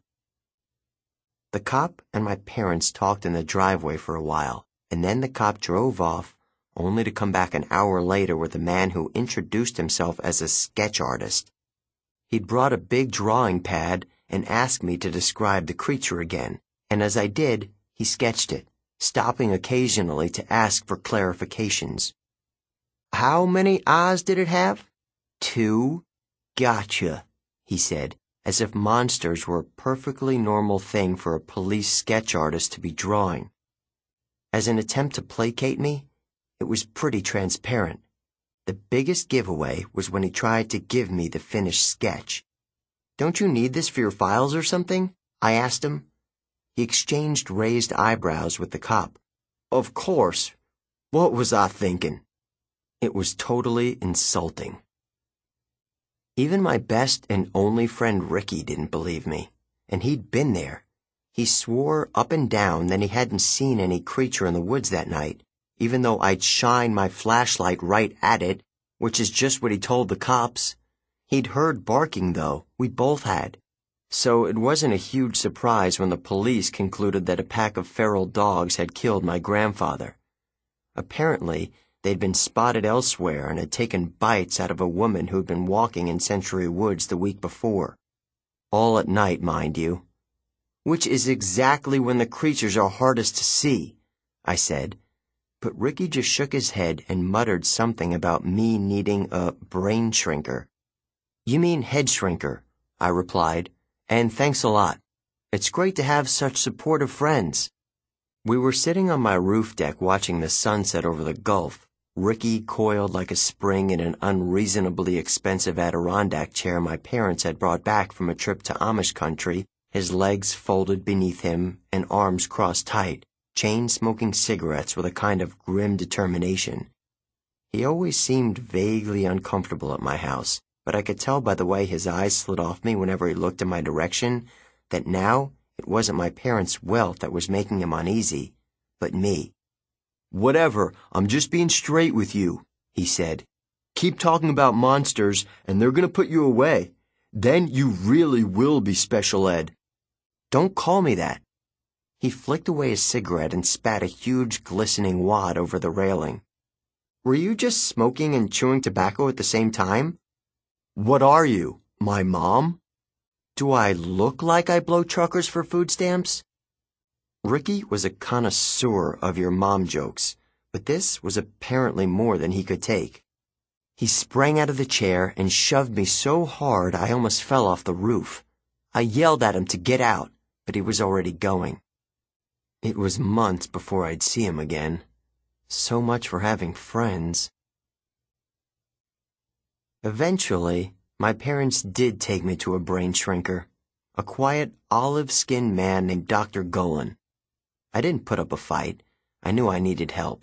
The cop and my parents talked in the driveway for a while, and then the cop drove off, only to come back an hour later with a man who introduced himself as a sketch artist. He'd brought a big drawing pad and asked me to describe the creature again, and as I did, he sketched it, stopping occasionally to ask for clarifications. "How many eyes did it have?" "Two." "Gotcha," he said, as if monsters were a perfectly normal thing for a police sketch artist to be drawing. As an attempt to placate me, it was pretty transparent. The biggest giveaway was when he tried to give me the finished sketch. "Don't you need this for your files or something?" I asked him. He exchanged raised eyebrows with the cop. "Of course. What was I thinking?" It was totally insulting. Even my best and only friend Ricky didn't believe me, and he'd been there. He swore up and down that he hadn't seen any creature in the woods that night, even though I'd shined my flashlight right at it, which is just what he told the cops. He'd heard barking, though, we both had. So it wasn't a huge surprise when the police concluded that a pack of feral dogs had killed my grandfather. Apparently, they'd been spotted elsewhere and had taken bites out of a woman who'd been walking in Century Woods the week before. All at night, mind you. "Which is exactly when the creatures are hardest to see," I said. But Ricky just shook his head and muttered something about me needing a brain shrinker. "You mean head shrinker," I replied, "and thanks a lot. It's great to have such supportive friends." We were sitting on my roof deck watching the sunset over the Gulf, Ricky coiled like a spring in an unreasonably expensive Adirondack chair my parents had brought back from a trip to Amish country, his legs folded beneath him and arms crossed tight, chain-smoking cigarettes with a kind of grim determination. He always seemed vaguely uncomfortable at my house, but I could tell by the way his eyes slid off me whenever he looked in my direction that now it wasn't my parents' wealth that was making him uneasy, but me. "Whatever, I'm just being straight with you," he said. "Keep talking about monsters, and they're gonna put you away. Then you really will be special ed." "Don't call me that." He flicked away his cigarette and spat a huge glistening wad over the railing. "Were you just smoking and chewing tobacco at the same time?" "What are you, my mom?" "Do I look like I blow truckers for food stamps?" Ricky was a connoisseur of your mom jokes, but this was apparently more than he could take. He sprang out of the chair and shoved me so hard I almost fell off the roof. I yelled at him to get out, but he was already going. It was months before I'd see him again. So much for having friends. Eventually, my parents did take me to a brain shrinker, a quiet, olive-skinned man named Doctor Golan. I didn't put up a fight. I knew I needed help.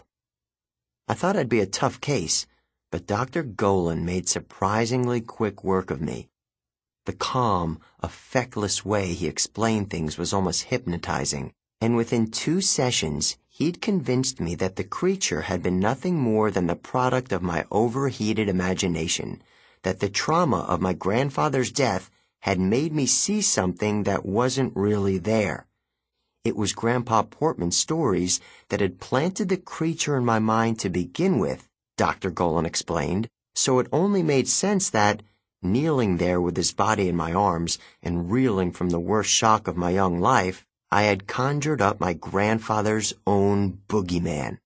I thought I'd be a tough case, but Doctor Golan made surprisingly quick work of me. The calm, effectless way he explained things was almost hypnotizing, and within two sessions, he'd convinced me that the creature had been nothing more than the product of my overheated imagination, that the trauma of my grandfather's death had made me see something that wasn't really there. It was Grandpa Portman's stories that had planted the creature in my mind to begin with, Doctor Golan explained, so it only made sense that, kneeling there with his body in my arms and reeling from the worst shock of my young life, I had conjured up my grandfather's own boogeyman.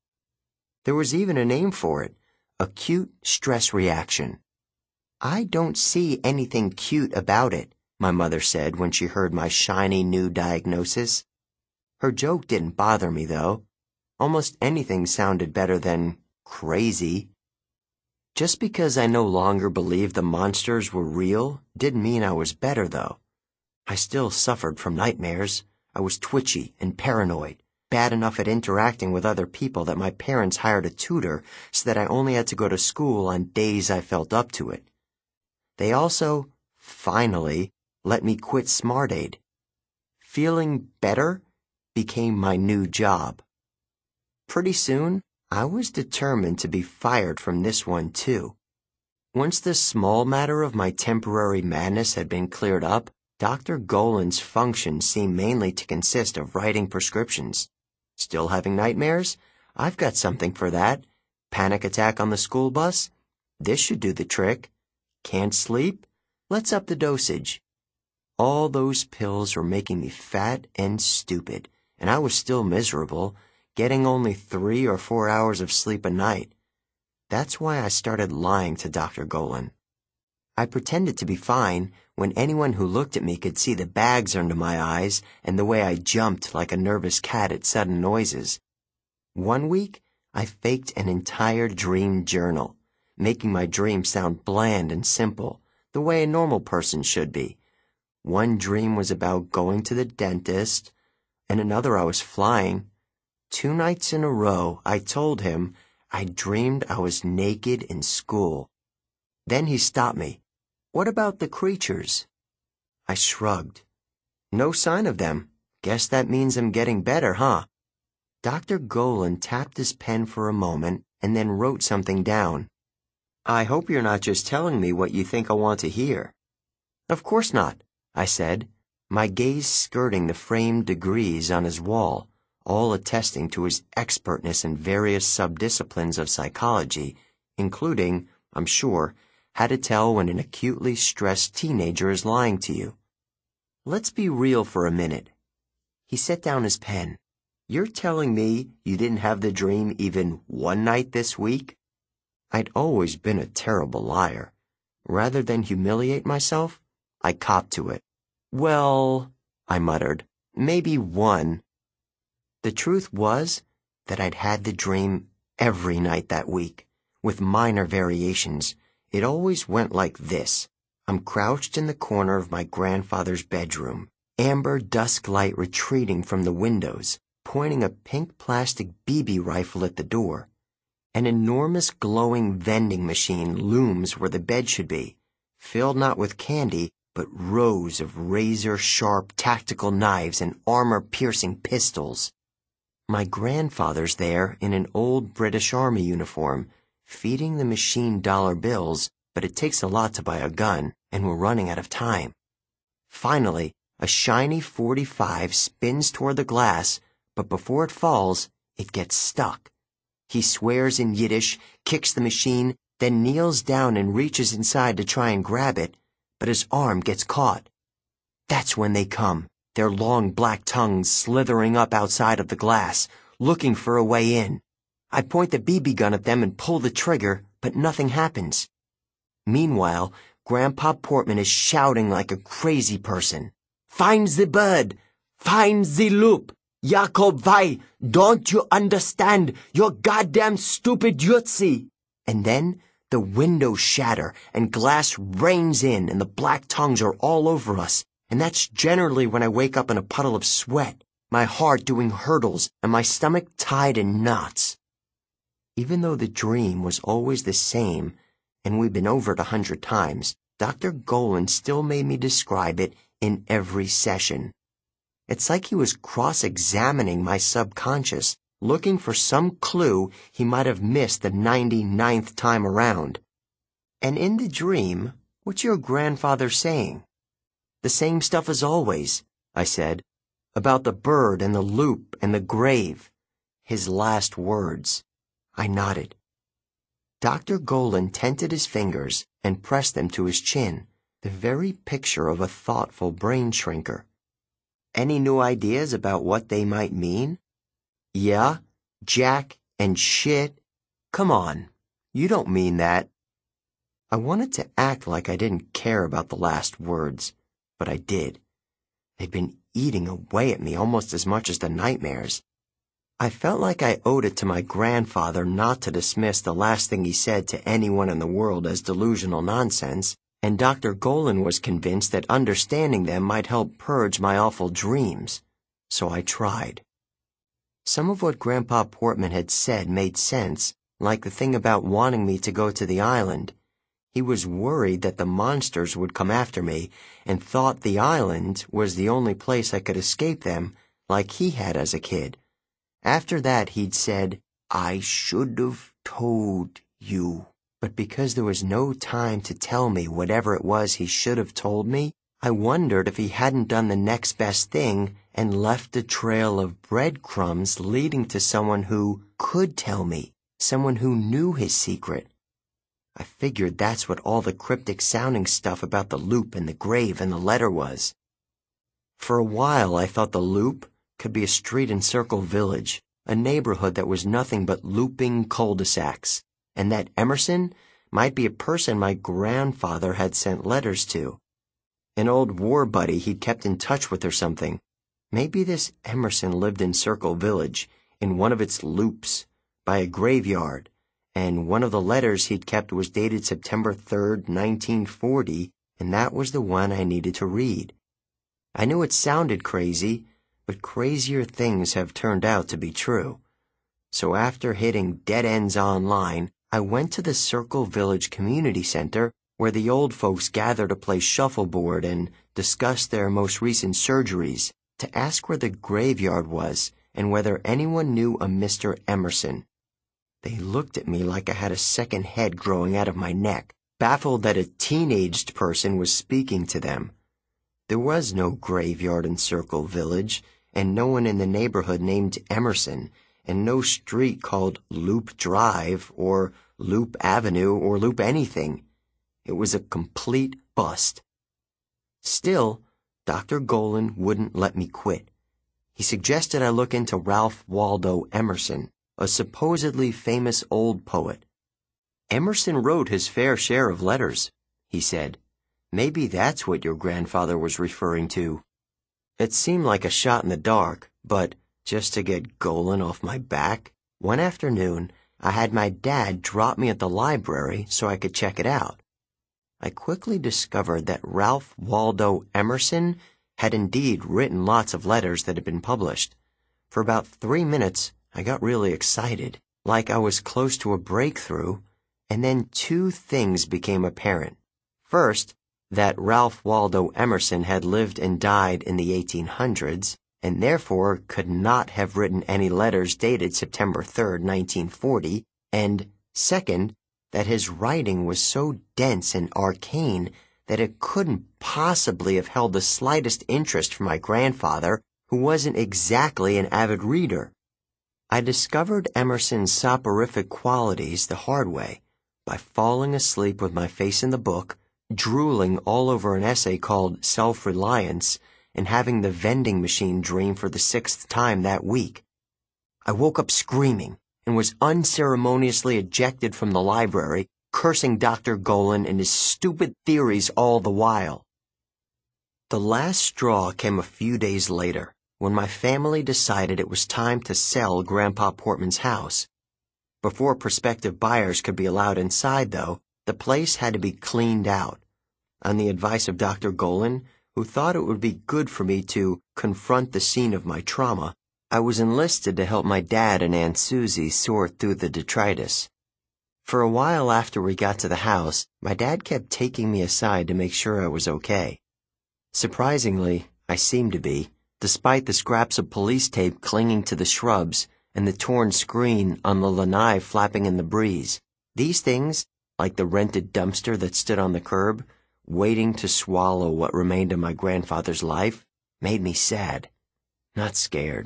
There was even a name for it, acute stress reaction. I don't see anything cute about it, my mother said when she heard my shiny new diagnosis. Her joke didn't bother me, though. Almost anything sounded better than crazy. Just because I no longer believed the monsters were real didn't mean I was better, though. I still suffered from nightmares. I was twitchy and paranoid, bad enough at interacting with other people that my parents hired a tutor so that I only had to go to school on days I felt up to it. They also, finally, let me quit SmartAid. Feeling better became my new job. Pretty soon, I was determined to be fired from this one, too. Once the small matter of my temporary madness had been cleared up, Doctor Golan's function seemed mainly to consist of writing prescriptions. Still having nightmares? I've got something for that. Panic attack on the school bus? This should do the trick. Can't sleep? Let's up the dosage. All those pills were making me fat and stupid, and I was still miserable, getting only three or four hours of sleep a night. That's why I started lying to Doctor Golan. I pretended to be fine when anyone who looked at me could see the bags under my eyes and the way I jumped like a nervous cat at sudden noises. One week, I faked an entire dream journal, making my dreams sound bland and simple, the way a normal person should be. One dream was about going to the dentist, and another I was flying. Two nights in a row, I told him I dreamed I was naked in school. Then he stopped me. What about the creatures? I shrugged. No sign of them. Guess that means I'm getting better, huh? Doctor Golan tapped his pen for a moment and then wrote something down. I hope you're not just telling me what you think I want to hear. Of course not, I said, my gaze skirting the framed degrees on his wall, all attesting to his expertness in various subdisciplines of psychology, including, I'm sure, how to tell when an acutely stressed teenager is lying to you. Let's be real for a minute. He set down his pen. You're telling me you didn't have the dream even one night this week? I'd always been a terrible liar. Rather than humiliate myself, I copped to it. Well, I muttered, maybe one. The truth was that I'd had the dream every night that week, with minor variations. It always went like this. I'm crouched in the corner of my grandfather's bedroom, amber dusk light retreating from the windows, pointing a pink plastic B B rifle at the door. An enormous glowing vending machine looms where the bed should be, filled not with candy, but rows of razor-sharp tactical knives and armor-piercing pistols. My grandfather's there in an old British Army uniform, feeding the machine dollar bills, but it takes a lot to buy a gun, and we're running out of time. Finally, a shiny forty-five spins toward the glass, but before it falls, it gets stuck. He swears in Yiddish, kicks the machine, then kneels down and reaches inside to try and grab it, but his arm gets caught. That's when they come, their long black tongues slithering up outside of the glass, looking for a way in. I point the B B gun at them and pull the trigger, but nothing happens. Meanwhile, Grandpa Portman is shouting like a crazy person. "Find the bird! Find the loop! Jacob, why? Don't you understand? You're goddamn stupid Yutzi!" And then the windows shatter and glass rains in and the black tongues are all over us. And that's generally when I wake up in a puddle of sweat, my heart doing hurdles and my stomach tied in knots. Even though the dream was always the same, and we'd been over it a hundred times, Doctor Golan still made me describe it in every session. It's like he was cross-examining my subconscious, looking for some clue he might have missed the ninety-ninth time around. "And in the dream, what's your grandfather saying?" "The same stuff as always," I said, "about the bird and the loop and the grave. His last words." I nodded. Doctor Golan tented his fingers and pressed them to his chin, the very picture of a thoughtful brain shrinker. "Any new ideas about what they might mean?" "Yeah, Jack and shit." "Come on, you don't mean that." I wanted to act like I didn't care about the last words, but I did. They'd been eating away at me almost as much as the nightmares. I felt like I owed it to my grandfather not to dismiss the last thing he said to anyone in the world as delusional nonsense, and Doctor Golan was convinced that understanding them might help purge my awful dreams. So I tried. Some of what Grandpa Portman had said made sense, like the thing about wanting me to go to the island. He was worried that the monsters would come after me and thought the island was the only place I could escape them, like he had as a kid. After that, he'd said, "I should have told you." But because there was no time to tell me whatever it was he should have told me, I wondered if he hadn't done the next best thing and left a trail of breadcrumbs leading to someone who could tell me, someone who knew his secret. I figured that's what all the cryptic-sounding stuff about the loop and the grave and the letter was. For a while, I thought the loop could be a street in Circle Village, a neighborhood that was nothing but looping cul-de-sacs, and that Emerson might be a person my grandfather had sent letters to. An old war buddy he'd kept in touch with or something. Maybe this Emerson lived in Circle Village, in one of its loops, by a graveyard, and one of the letters he'd kept was dated September third, nineteen forty, and that was the one I needed to read. I knew it sounded crazy, but crazier things have turned out to be true. So after hitting dead ends online, I went to the Circle Village Community Center, where the old folks gather to play shuffleboard and discuss their most recent surgeries, to ask where the graveyard was and whether anyone knew a Mister Emerson. They looked at me like I had a second head growing out of my neck, baffled that a teenaged person was speaking to them. There was no graveyard in Circle Village, and no one in the neighborhood named Emerson, and no street called Loop Drive or Loop Avenue or Loop anything. It was a complete bust. Still, Doctor Golan wouldn't let me quit. He suggested I look into Ralph Waldo Emerson, a supposedly famous old poet. "Emerson wrote his fair share of letters," he said. "Maybe that's what your grandfather was referring to." It seemed like a shot in the dark, but just to get Golan off my back, one afternoon I had my dad drop me at the library so I could check it out. I quickly discovered that Ralph Waldo Emerson had indeed written lots of letters that had been published. For about three minutes, I got really excited, like I was close to a breakthrough, and then two things became apparent. First, that Ralph Waldo Emerson had lived and died in the eighteen hundreds, and therefore could not have written any letters dated September third, nineteen forty, and second, that his writing was so dense and arcane that it couldn't possibly have held the slightest interest for my grandfather, who wasn't exactly an avid reader. I discovered Emerson's soporific qualities the hard way, by falling asleep with my face in the book, drooling all over an essay called Self-Reliance, and having the vending machine dream for the sixth time that week. I woke up screaming and was unceremoniously ejected from the library, cursing Doctor Golan and his stupid theories all the while. The last straw came a few days later, when my family decided it was time to sell Grandpa Portman's house. Before prospective buyers could be allowed inside, though, the place had to be cleaned out. On the advice of Doctor Golan, who thought it would be good for me to confront the scene of my trauma, I was enlisted to help my dad and Aunt Susie sort through the detritus. For a while after we got to the house, my dad kept taking me aside to make sure I was okay. Surprisingly, I seemed to be, despite the scraps of police tape clinging to the shrubs and the torn screen on the lanai flapping in the breeze. These things, like the rented dumpster that stood on the curb, waiting to swallow what remained of my grandfather's life, made me sad, not scared.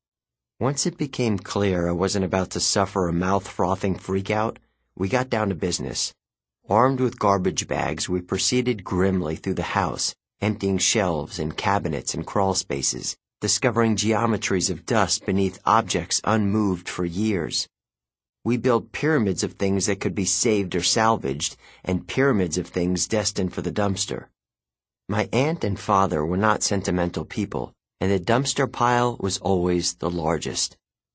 Once it became clear I wasn't about to suffer a mouth-frothing freakout, we got down to business. Armed with garbage bags, we proceeded grimly through the house, emptying shelves and cabinets and crawl spaces, discovering geometries of dust beneath objects unmoved for years. We built pyramids of things that could be saved or salvaged, and pyramids of things destined for the dumpster. My aunt and father were not sentimental people, and the dumpster pile was always the largest.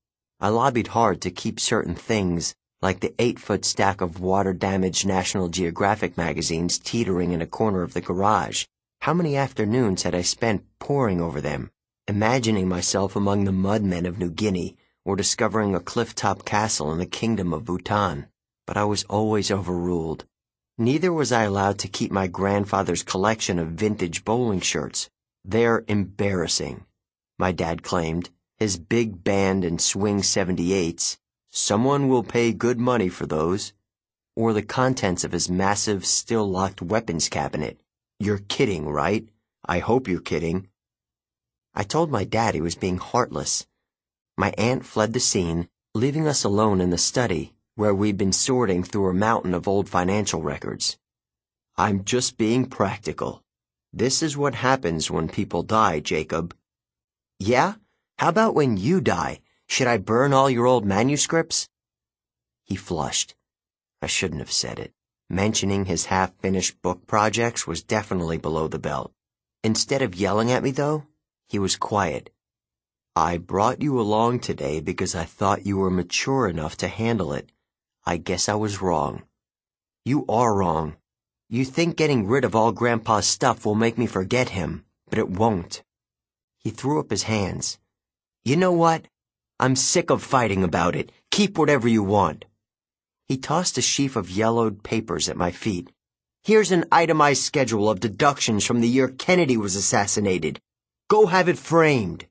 I lobbied hard to keep certain things, like the eight-foot stack of water-damaged National Geographic magazines teetering in a corner of the garage. How many afternoons had I spent poring over them, imagining myself among the mudmen of New Guinea, or discovering a cliff-top castle in the kingdom of Bhutan? But I was always overruled. Neither was I allowed to keep my grandfather's collection of vintage bowling shirts. They're embarrassing, my dad claimed, his big band and swing seventy-eights. Someone will pay good money for those. Or the contents of his massive, still-locked weapons cabinet. You're kidding, right? I hope you're kidding. I told my dad he was being heartless. My aunt fled the scene, leaving us alone in the study, where we'd been sorting through a mountain of old financial records. I'm just being practical. This is what happens when people die, Jacob. Yeah? How about when you die? Should I burn all your old manuscripts? He flushed. I shouldn't have said it. Mentioning his half-finished book projects was definitely below the belt. Instead of yelling at me, though, he was quiet. I brought you along today because I thought you were mature enough to handle it. I guess I was wrong. You are wrong. You think getting rid of all Grandpa's stuff will make me forget him, but it won't. He threw up his hands. You know what? I'm sick of fighting about it. Keep whatever you want. He tossed a sheaf of yellowed papers at my feet. Here's an itemized schedule of deductions from the year Kennedy was assassinated. Go have it framed.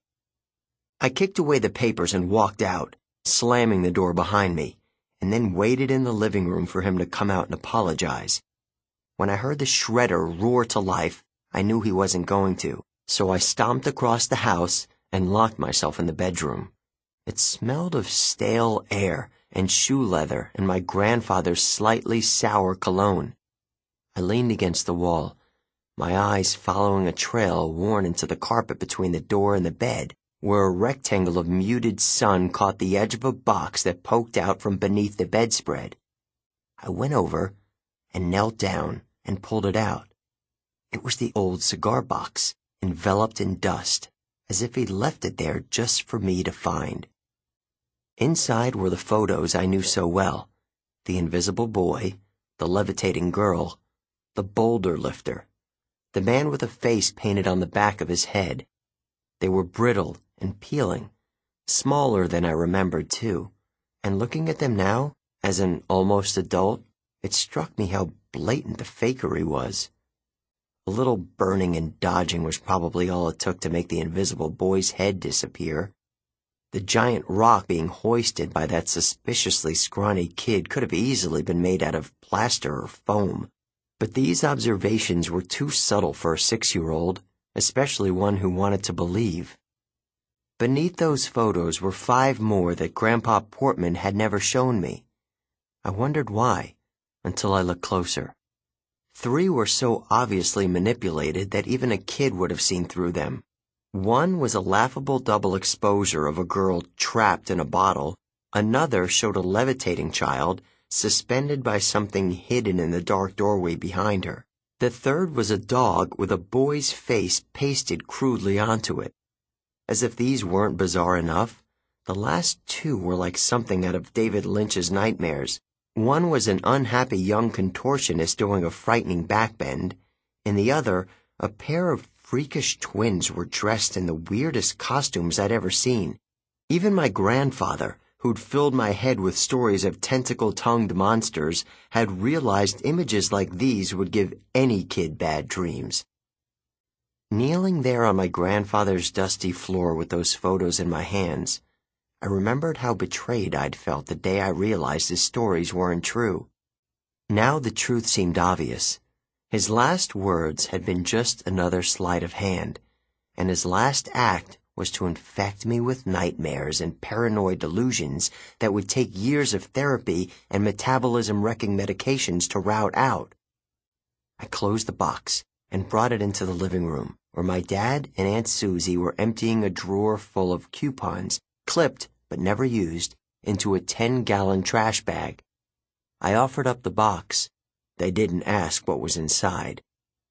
I kicked away the papers and walked out, slamming the door behind me, and then waited in the living room for him to come out and apologize. When I heard the shredder roar to life, I knew he wasn't going to, so I stomped across the house and locked myself in the bedroom. It smelled of stale air and shoe leather and my grandfather's slightly sour cologne. I leaned against the wall, my eyes following a trail worn into the carpet between the door and the bed, where a rectangle of muted sun caught the edge of a box that poked out from beneath the bedspread. I went over and knelt down and pulled it out. It was the old cigar box, enveloped in dust, as if he'd left it there just for me to find. Inside were the photos I knew so well: the invisible boy, the levitating girl, the boulder lifter, the man with a face painted on the back of his head. They were brittle and peeling, smaller than I remembered, too, and looking at them now, as an almost adult, it struck me how blatant the fakery was. A little burning and dodging was probably all it took to make the invisible boy's head disappear. The giant rock being hoisted by that suspiciously scrawny kid could have easily been made out of plaster or foam. But these observations were too subtle for a six-year-old, especially one who wanted to believe. Beneath those photos were five more that Grandpa Portman had never shown me. I wondered why, until I looked closer. Three were so obviously manipulated that even a kid would have seen through them. One was a laughable double exposure of a girl trapped in a bottle. Another showed a levitating child suspended by something hidden in the dark doorway behind her. The third was a dog with a boy's face pasted crudely onto it. As if these weren't bizarre enough, the last two were like something out of David Lynch's nightmares. One was an unhappy young contortionist doing a frightening backbend. In the other, a pair of freakish twins were dressed in the weirdest costumes I'd ever seen. Even my grandfather, who'd filled my head with stories of tentacle-tongued monsters, had realized images like these would give any kid bad dreams. Kneeling there on my grandfather's dusty floor with those photos in my hands, I remembered how betrayed I'd felt the day I realized his stories weren't true. Now the truth seemed obvious. His last words had been just another sleight of hand, and his last act was to infect me with nightmares and paranoid delusions that would take years of therapy and metabolism-wrecking medications to rout out. I closed the box and brought it into the living room, where my dad and Aunt Susie were emptying a drawer full of coupons, clipped but never used, into a ten-gallon trash bag. I offered up the box. They didn't ask what was inside.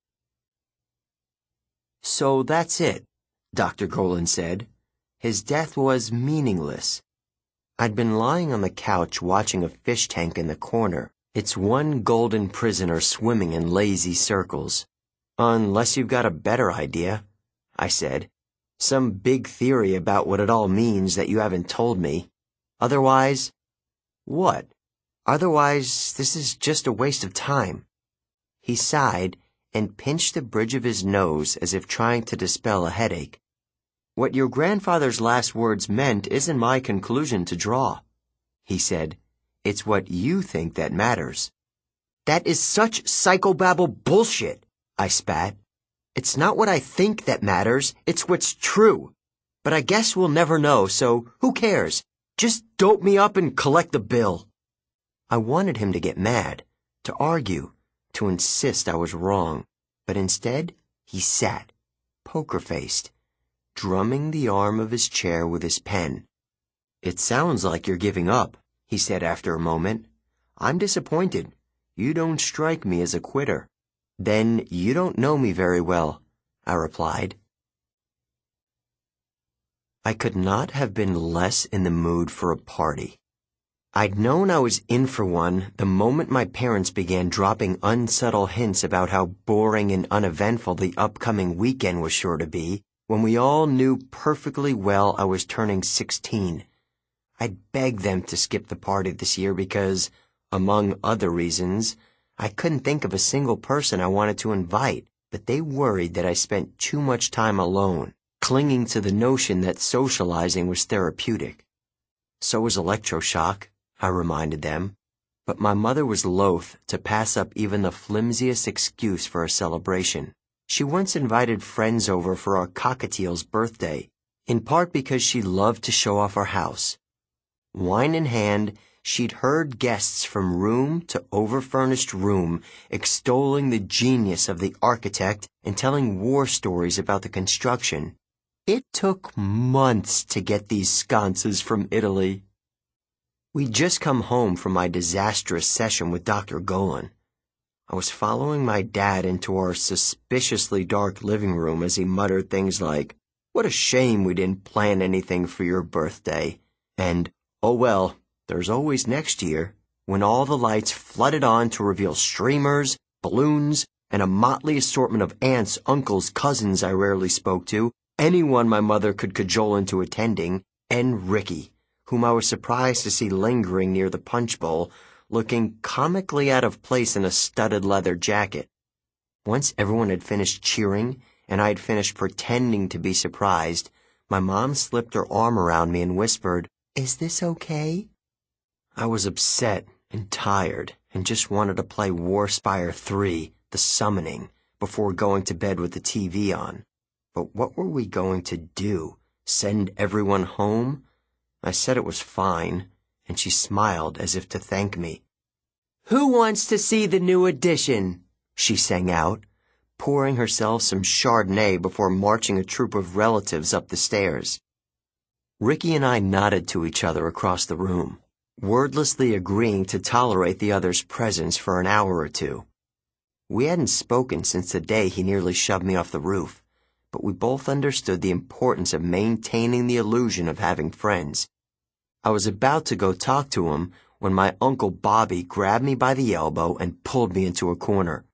"So that's it," Doctor Golan said. His death was meaningless. I'd been lying on the couch watching a fish tank in the corner, its one golden prisoner swimming in lazy circles. "Unless you've got a better idea," I said. "Some big theory about what it all means that you haven't told me. Otherwise—" "What?" "Otherwise, this is just a waste of time." He sighed and pinched the bridge of his nose as if trying to dispel a headache. "What your grandfather's last words meant isn't my conclusion to draw," he said. "It's what you think that matters." "That is such psychobabble bullshit," I spat. "It's not what I think that matters, it's what's true. But I guess we'll never know, so who cares? Just dope me up and collect the bill." I wanted him to get mad, to argue, to insist I was wrong, but instead he sat, poker-faced, drumming the arm of his chair with his pen. "It sounds like you're giving up," he said after a moment. "I'm disappointed. You don't strike me as a quitter." "Then you don't know me very well," I replied. I could not have been less in the mood for a party. I'd known I was in for one the moment my parents began dropping unsubtle hints about how boring and uneventful the upcoming weekend was sure to be, when we all knew perfectly well I was turning sixteen. I'd begged them to skip the party this year because, among other reasons, I couldn't think of a single person I wanted to invite, but they worried that I spent too much time alone, clinging to the notion that socializing was therapeutic. So was electroshock, I reminded them, but my mother was loath to pass up even the flimsiest excuse for a celebration. She once invited friends over for our cockatiel's birthday, in part because she loved to show off our house. Wine in hand, she'd heard guests from room to over-furnished room extolling the genius of the architect and telling war stories about the construction. It took months to get these sconces from Italy. We'd just come home from my disastrous session with Doctor Golan. I was following my dad into our suspiciously dark living room as he muttered things like, "What a shame we didn't plan anything for your birthday," and, "Oh well, there's always next year," when all the lights flooded on to reveal streamers, balloons, and a motley assortment of aunts, uncles, cousins I rarely spoke to, anyone my mother could cajole into attending, and Ricky, whom I was surprised to see lingering near the punch bowl, looking comically out of place in a studded leather jacket. Once everyone had finished cheering, and I had finished pretending to be surprised, my mom slipped her arm around me and whispered, "Is this okay?" I was upset and tired and just wanted to play Warspire three, The Summoning, before going to bed with the T V on. But what were we going to do? Send everyone home? I said it was fine, and she smiled as if to thank me. "Who wants to see the new edition?" she sang out, pouring herself some Chardonnay before marching a troop of relatives up the stairs. Ricky and I nodded to each other across the room, wordlessly agreeing to tolerate the other's presence for an hour or two. We hadn't spoken since the day he nearly shoved me off the roof, but we both understood the importance of maintaining the illusion of having friends. I was about to go talk to him when my Uncle Bobby grabbed me by the elbow and pulled me into a corner.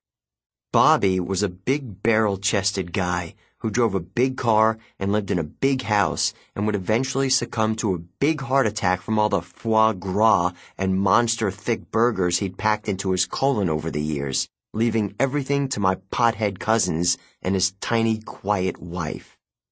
Bobby was a big barrel-chested guy who drove a big car and lived in a big house and would eventually succumb to a big heart attack from all the foie gras and monster-thick burgers he'd packed into his colon over the years, leaving everything to my pothead cousins and his tiny, quiet wife.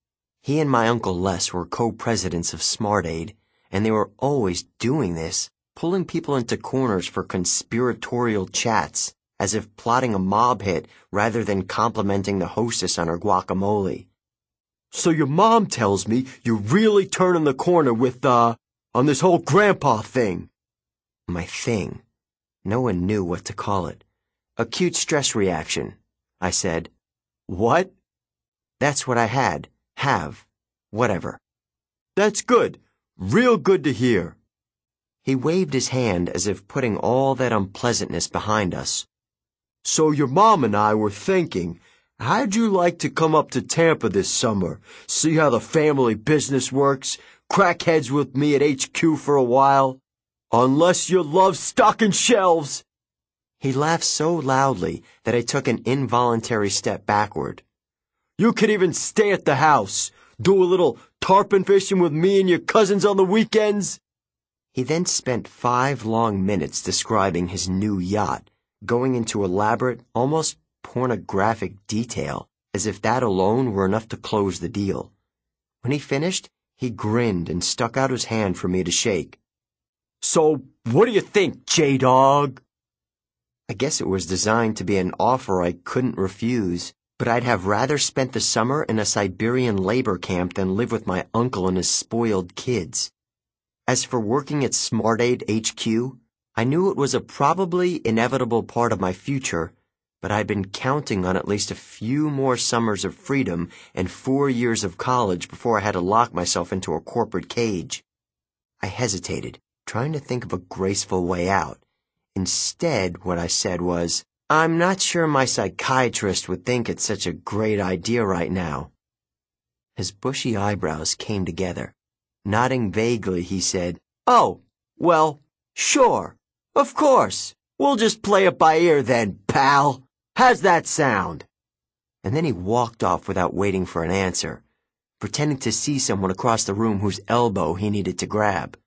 He and my Uncle Les were co-presidents of SmartAid, and they were always doing this, pulling people into corners for conspiratorial chats, as if plotting a mob hit rather than complimenting the hostess on her guacamole. "So your mom tells me you're really turning the corner with, uh, on this whole grandpa thing." My thing. No one knew what to call it. Acute stress reaction, I said. "What?" "That's what I had. Have. Whatever." "That's good. Real good to hear." He waved his hand as if putting all that unpleasantness behind us. "So your mom and I were thinking, how'd you like to come up to Tampa this summer, see how the family business works, crack heads with me at H Q for a while? Unless you love stocking shelves." He laughed so loudly that I took an involuntary step backward. "You could even stay at the house, do a little tarpon fishing with me and your cousins on the weekends." He then spent five long minutes describing his new yacht, going into elaborate, almost pornographic detail, as if that alone were enough to close the deal. When he finished, he grinned and stuck out his hand for me to shake. "So, what do you think, J-Dog?" I guess it was designed to be an offer I couldn't refuse, but I'd have rather spent the summer in a Siberian labor camp than live with my uncle and his spoiled kids. As for working at SmartAid H Q, I knew it was a probably inevitable part of my future, but I'd been counting on at least a few more summers of freedom and four years of college before I had to lock myself into a corporate cage. I hesitated, trying to think of a graceful way out. Instead, what I said was, "I'm not sure my psychiatrist would think it's such a great idea right now." His bushy eyebrows came together. Nodding vaguely, he said, "Oh, well, sure. Of course. We'll just play it by ear then, pal. How's that sound?" And then he walked off without waiting for an answer, pretending to see someone across the room whose elbow he needed to grab.